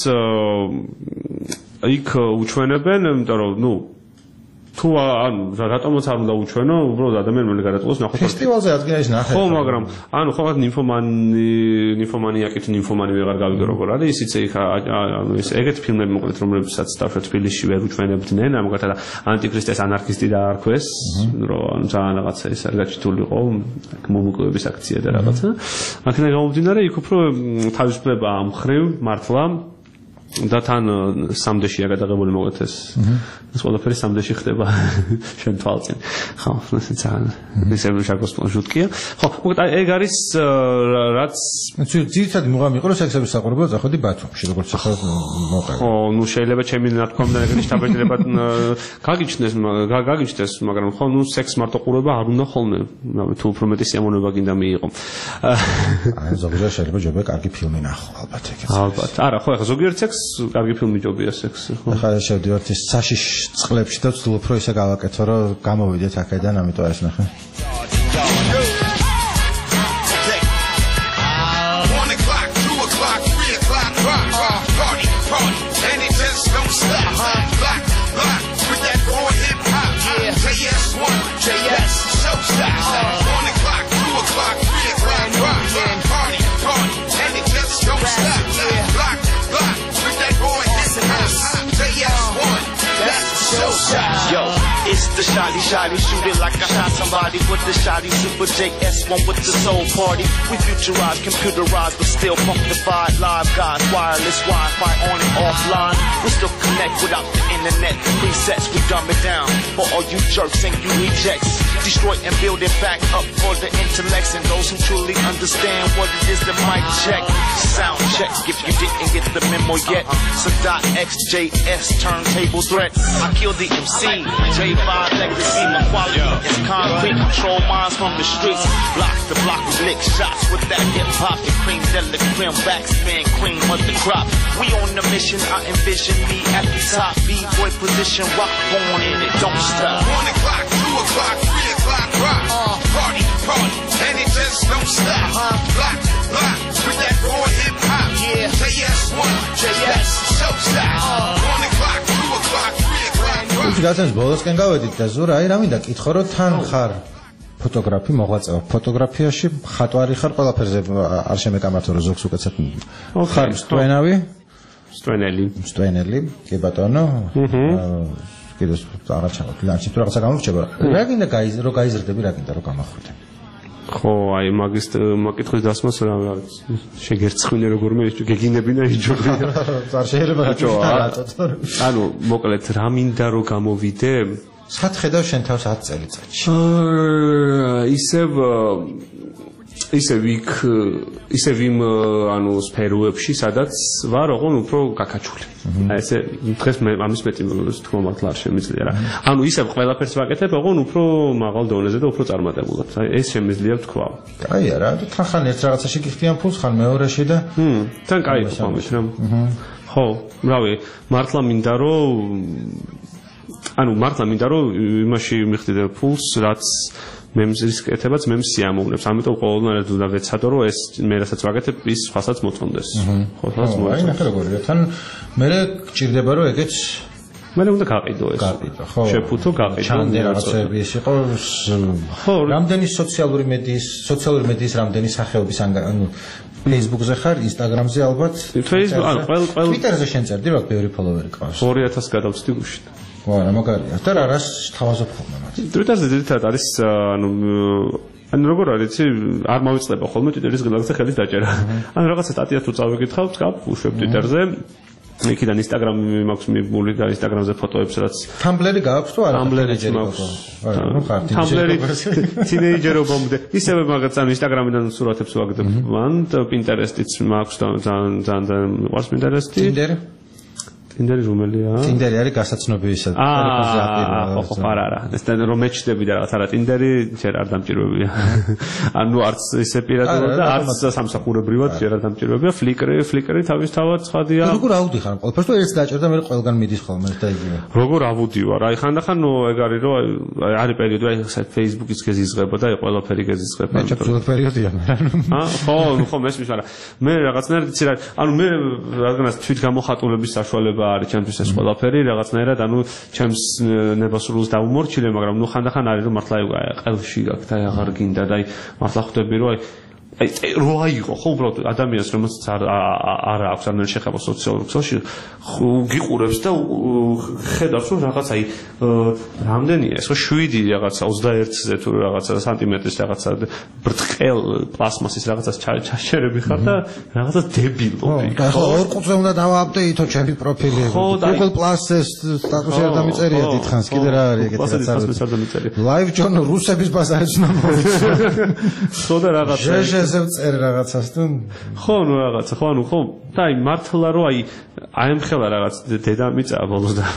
იქ უჩვენებენ იმიტომ რომ ნუ თუ ანუ რატომაც არ უნდა უჩვენო უბრალოდ ადამიანები გადაწყვეტს ნახოთ ფესტივალზე ადგენის ნახეთ ხო მაგრამ ანუ ხო ნიმფომანი ნიმფომანიაკით ნიმფომანი ვეღარ გავიგე როგორ არის ისიც იქ ანუ ეს ეგეთ ფილმები მოკლედ რომლებსაც დავშვა თბილისში ვერ უჩვენებდნენ ამგვარად და ანტიქრისტეს ანარქისტი დაარქვეს რომ ანუ ძალიან რაღაცა ეს არ გაჩიტულიყო მომუკლების აქცია და რაღაცა აქედან გამომდინარე იქ უფრო თავისუფლება ამ ხრივ მართლა და თან სამდეშია გადაღებული მოგეთ ეს ეს ყველაფერი სამდეში ხდება შენ თვალწინ ხო ეს ძალიან ისე შაკოს პლანშუტკია ხო მოკლედ ეგ არის რაც ძირითადი მუღამი იყო რომ სექსების საყურებლად წახვედი ბათუმში როგორც ახლა მოყავ ხო ნუ შეიძლება ჩემი ნათქვამი და ეგრე შტაბეჭდილება გაგიჩნდეს გაგიჩნდეს მაგრამ ხო ნუ სექს მარტო ყურება არ უნდა ხოლმე თუ უფრო მეტი სიამოვნება გინდა მიიღო აი ზოგადად შეიძლება ჯობია კარგი ფილმი ნახო ალბათ ეგეც ალბათ არა ხო ახლა ზოგიერთ სექს კარგი ფილმი ჯობია სექსი ხო ახლა შევდივართ ის საშიშ წყლებში და ვცდილობ რომ ისე გავაკეთო რომ გამოვიდეთ აქედან ამიტომ არის ნახე Yo, it's the shotty, shotty, shoot it like I shot somebody with the shotty, Super J S one with the soul party. We futurized, computerized, but still funkified. Live guys, wireless Wi-Fi on and offline. We still connect without the internet. Presets, we dumb it down for all you jerks and you rejects. Destroy and build it back up for the intellects and those who truly understand what it is that might check. Sound check if you didn't get the memo yet. So dot X J S turntable threats. I kill the M C, J five legacy, my quality is concrete. Control minds from the streets. Block the block with lick shots with that hip hop. The cream, delic, cream, backspin, cream of the crop. We on the mission, I envision me at the top. B-boy position, rock born in it, don't stop. One o'clock, two o'clock, three o'clock, rock. Uh, party, party, and it just don't stop. Uh, block, block, with that raw hip hop. Yeah, J S one, J S, so stop. Uh, one o'clock, two o'clock, three o'clock, rock. გაცემს ბოლოსკენ გავედით და ზურა აი რა მინდა კითხო რომ თან ხარ ფოტოგრაფი მოღვაწეო ფოტოგრაფიაში ხატვარი ხარ ყველაფერზე არ შემეკამართო რომ ზოგს უკაცებ ხარ სტვენავი სტვენელი სტვენელი კი ბატონო კიდე აღარ ჩავარ კლანში თუ რაღაცა გამორჩება რა გინდა გაიზრო რომ გაიზრდები რა გინდა რომ გამახვიდე ხო აი მაგის მაკითხვის დასმას რა არის შეგერცხინე როგორმე გეგინებინა იჯობია არ შეიძლება რატო ანუ მოკლედ რა მინდა რომ გამოვიდე სათხედავ შენ თავს ათ წელიწადში ისევ ისევ იქ ისევ იმ ანუ სფეროებში სადაც ვარ ოღონ უფრო გაკაჩული აი ესე დღეს მე ამის მეტი თქო მართლა არ შემიძლია რა ანუ ისევ ყველაფერს ვაკეთებ ოღონ უფრო მაღალ დონეზე და უფრო წარმატებულად აი ეს შემიძლია თქვა კაია რა თან ხან ერთ რაღაცაში გიხდიან ფულს ხან მეორეში და ჰმ თან კაი თქვამით რა ხო რავი მართლა მინდა რომ ანუ მართლა მინდა რომ იმაში მიხდიდე ფულს რაც მემზის კეთებაც მემს სიამოვნებს. ამიტომ ყოველდღიურად უნდა ვეცადო, რომ ეს მე რასაც ვაკეთებ, ის სხვასაც მოწონდეს. ხო, სხვასაც აი, მოწონდეს. ნახე როგორია. თან მე გჭირდება რომ ეგეც მე უნდა გაყიდო ეს. გაყიდო, ხო. შეფუთო, გაყიდო. ჩანდი რაღაცები ეს იყო. ხო, რამდენი სოციალური მედიის, სოციალური მედიის რამდენი სახეობის ანუ Facebook-ზე ხარ, Instagram-ზე ალბათ. Facebook, ანუ ყველ ყველ Twitter-ზე შენ წერდი, რა ბევრი ფოლოვერი ყავს. ორი ათას გადავწდი გუშინ. ვარა, მაგარია. და რა რას თავაზობ ხოლმე მათ. Twitter-ზე ძირითადად არის ანუ ანუ როგორ არის, იცი, არ მოვიწყდება ხოლმე Twitter-ის გლაგზე ხელის დაჭერა. ანუ რაღაცა სტატიას თუ წავიკითხავ, ვსკაფ, უშვებ Twitter-ზე. იქიდან Instagram მაქვს მიბული და Instagram-ზე ფოტოებს რაც Tumblr-ი გააქვს თუ არა? Tumblr-ი მაქვს. Tumblr-ი თინეიჯერობამდე. ისევე მაგაც ანუ Instagram-დან სურათებს ვაგდებ. მან Pinterest-იც მაქვს და ძალიან ძალიან მიყვარს Pinterest-ი. Tinder-ი? Tinder-ი რომელია? Tinder-ი არის გასაცნობი ისა ტელეფონზე აქტივია. ხო, ხო, არა, არა. ეს თან რომ მეჩდები და რაღაც არა Tinder-ი ჯერ არ დამჭირვებია. ანუ არც ისე პირადულად და არც სამსახურებრივად ჯერ არ დამჭირვებია. Flickr-ი, Flickr-ი თავისთავად ცხადია. როგორ ავდიხარ ყველაფერს თუ ერთს დაჭერდა მე ყველგან მიდის ხოლმე და იგივე. როგორ ავუდივარ? აი ხანდახან ეგ არის რომ არის პერიოდი აი Facebook-იც გეზიზღება და აი ყველაფერი გეზიზღება. მე ჩაბზოლ პერიოდია მე. აა ხო, ხო მესმის, მაგრამ მე რაღაცნაირად იცი რა, ანუ მე რაღაცნაირად თვით გამოხატულების საშუალება არის ჩემთვის ეს ყველაფერი რაღაცნაირად ანუ ჩემს ნებასრულს დაუმორჩილე მაგრამ ნუ ხანდახან არის რომ მართლა ყელში გაქვს და აღარ გინდა და აი მართლა ხვდები რომ აი აი რო აიღო ხო უბრალოდ ადამიანს რომელსაც არ არ აქვს არ შეიძლება სოციალურ ქსელში გიყურებს და ხედავს რომ რაღაც აი რამდენია ეს ხო შვიდი რაღაცა ოცდაერთზე თუ რაღაცა სანტიმეტრის რაღაცა ბრტყელ პლასმასის რაღაცას ჩაშერები ხარ და რაღაცა დებილობი ხო ორ ყუთზე უნდა დავაპდეითო ჩემი პროფილი Google Plus-ს სტატუსი არ დამიწერია დიდხანს კიდე რა არის ეგეთი რაღაცა Live Journal რუსების ბაზარიც უნდა მოვიცე ხო და რაღაცა ჟეჟევ წერ რაღაცას თუ ხო ნუ რაღაცა ხო ანუ ხო და აი მართლა რომ აი აემხელა რაღაც დედამიწა ბოლოს და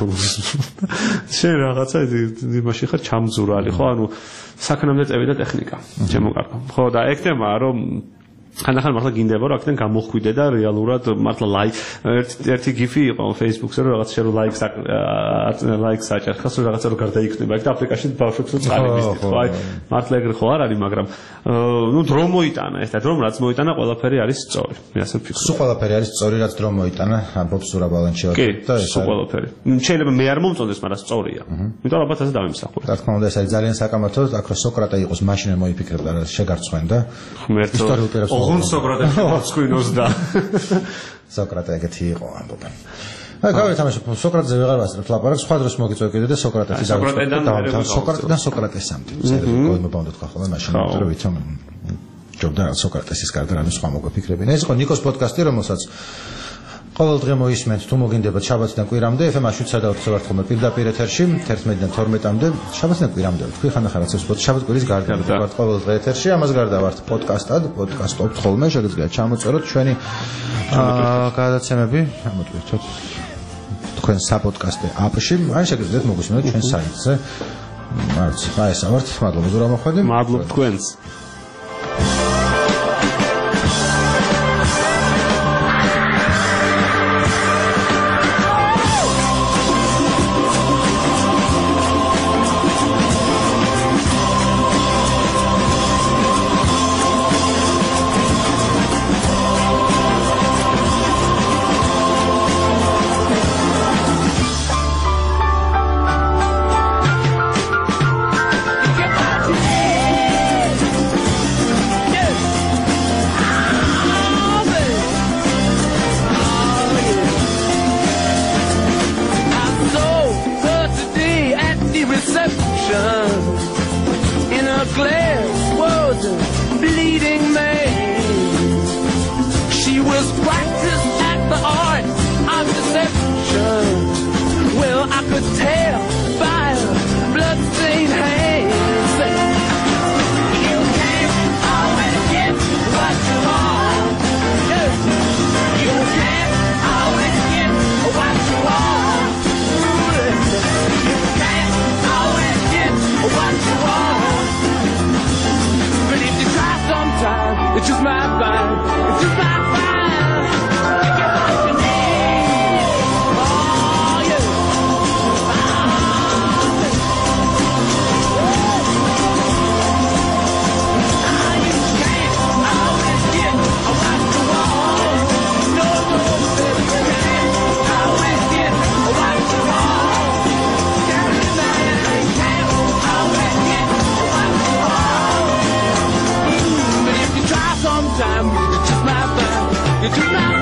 შენ რაღაცა იმაში ხარ ჩამძურალი ხო ანუ საქმემდე წევი და ტექნიკა შემოკარგო ხო და ეგ თემაა რომ ხანდახან მართლა გინდება რომ აქედან გამოხვიდე და რეალურად მართლა ლაიქ ერთი გიფი იყო Facebook-ზე რომ რაღაც შენ ლაიქს ლაიქს აჭერხას რომ რაღაცა რო გარდაიქნება ეგ და აპლიკაციაში ბავშვებს რო წყალი მისდით ხო აი მართლა ეგრე ხო არ არის მაგრამ ნუ დრო მოიტანა ეს და დრო რაც მოიტანა ყველაფერი არის სწორი მე ასე ვფიქრობ სულ ყველაფერი არის სწორი რაც დრო მოიტანა ამბობს სურაბალანჩი კი სულ ყველაფერი შეიძლება მე არ მომწონდეს მაგრამ სწორია იმიტომ ალბათ ასე დავიმსახურე რა თქმა უნდა ეს არის ძალიან საკამათო აქ რო სოკრატე იყოს მაშინ მოიფიქრებდა რა შეგარცხვენ და ისტორიულ პირებს ოღონ სოკრატე მოწყვინოს და სოკრატე ეგეთი იყო ამბობენ აი გავეთამაშე სოკრატეზე ვეღარ ვასწრებ ლაპარაკს სხვა დროს მოგიწევ კიდე და სოკრატეში დავიწყებ სოკრატედან სოკრატესამდე გოიმობამდე თქვა ხოლმე მაშინ რომ ვიცამ ჯობდა სოკრატესის გარდა რამე სხვა მოგვიფიქრებინა ეს იყო ნიკოს პოდკასტი რომელსაც ყოველ დღე მოისმენთ თუ მოგინდებათ შაბათიდან კვირამდე ეფ ემ შვიდ საათზე ვართ ხოლმე პირდაპირ ეთერში თერთმეტიდან თორმეტამდე შაბათიდან კვირამდე თქვი ხანდახან რაც ეს შაბათ კვირის გარდა ვართ ყოველ დღე ეთერში ამას გარდა ვართ პოდკასტად პოდკასტობთ ხოლმე შეგიძლიათ ჩამოწეროთ ჩვენი გადაცემები ამოტვირთოთ თქვენ საპოდკასტე აპში ან შეგიძლიათ მოგვისმინოთ ჩვენ საიტზე მარც აი ეს ვართ მადლობა ზურაბ მოხვედი მადლობ თქვენს You took my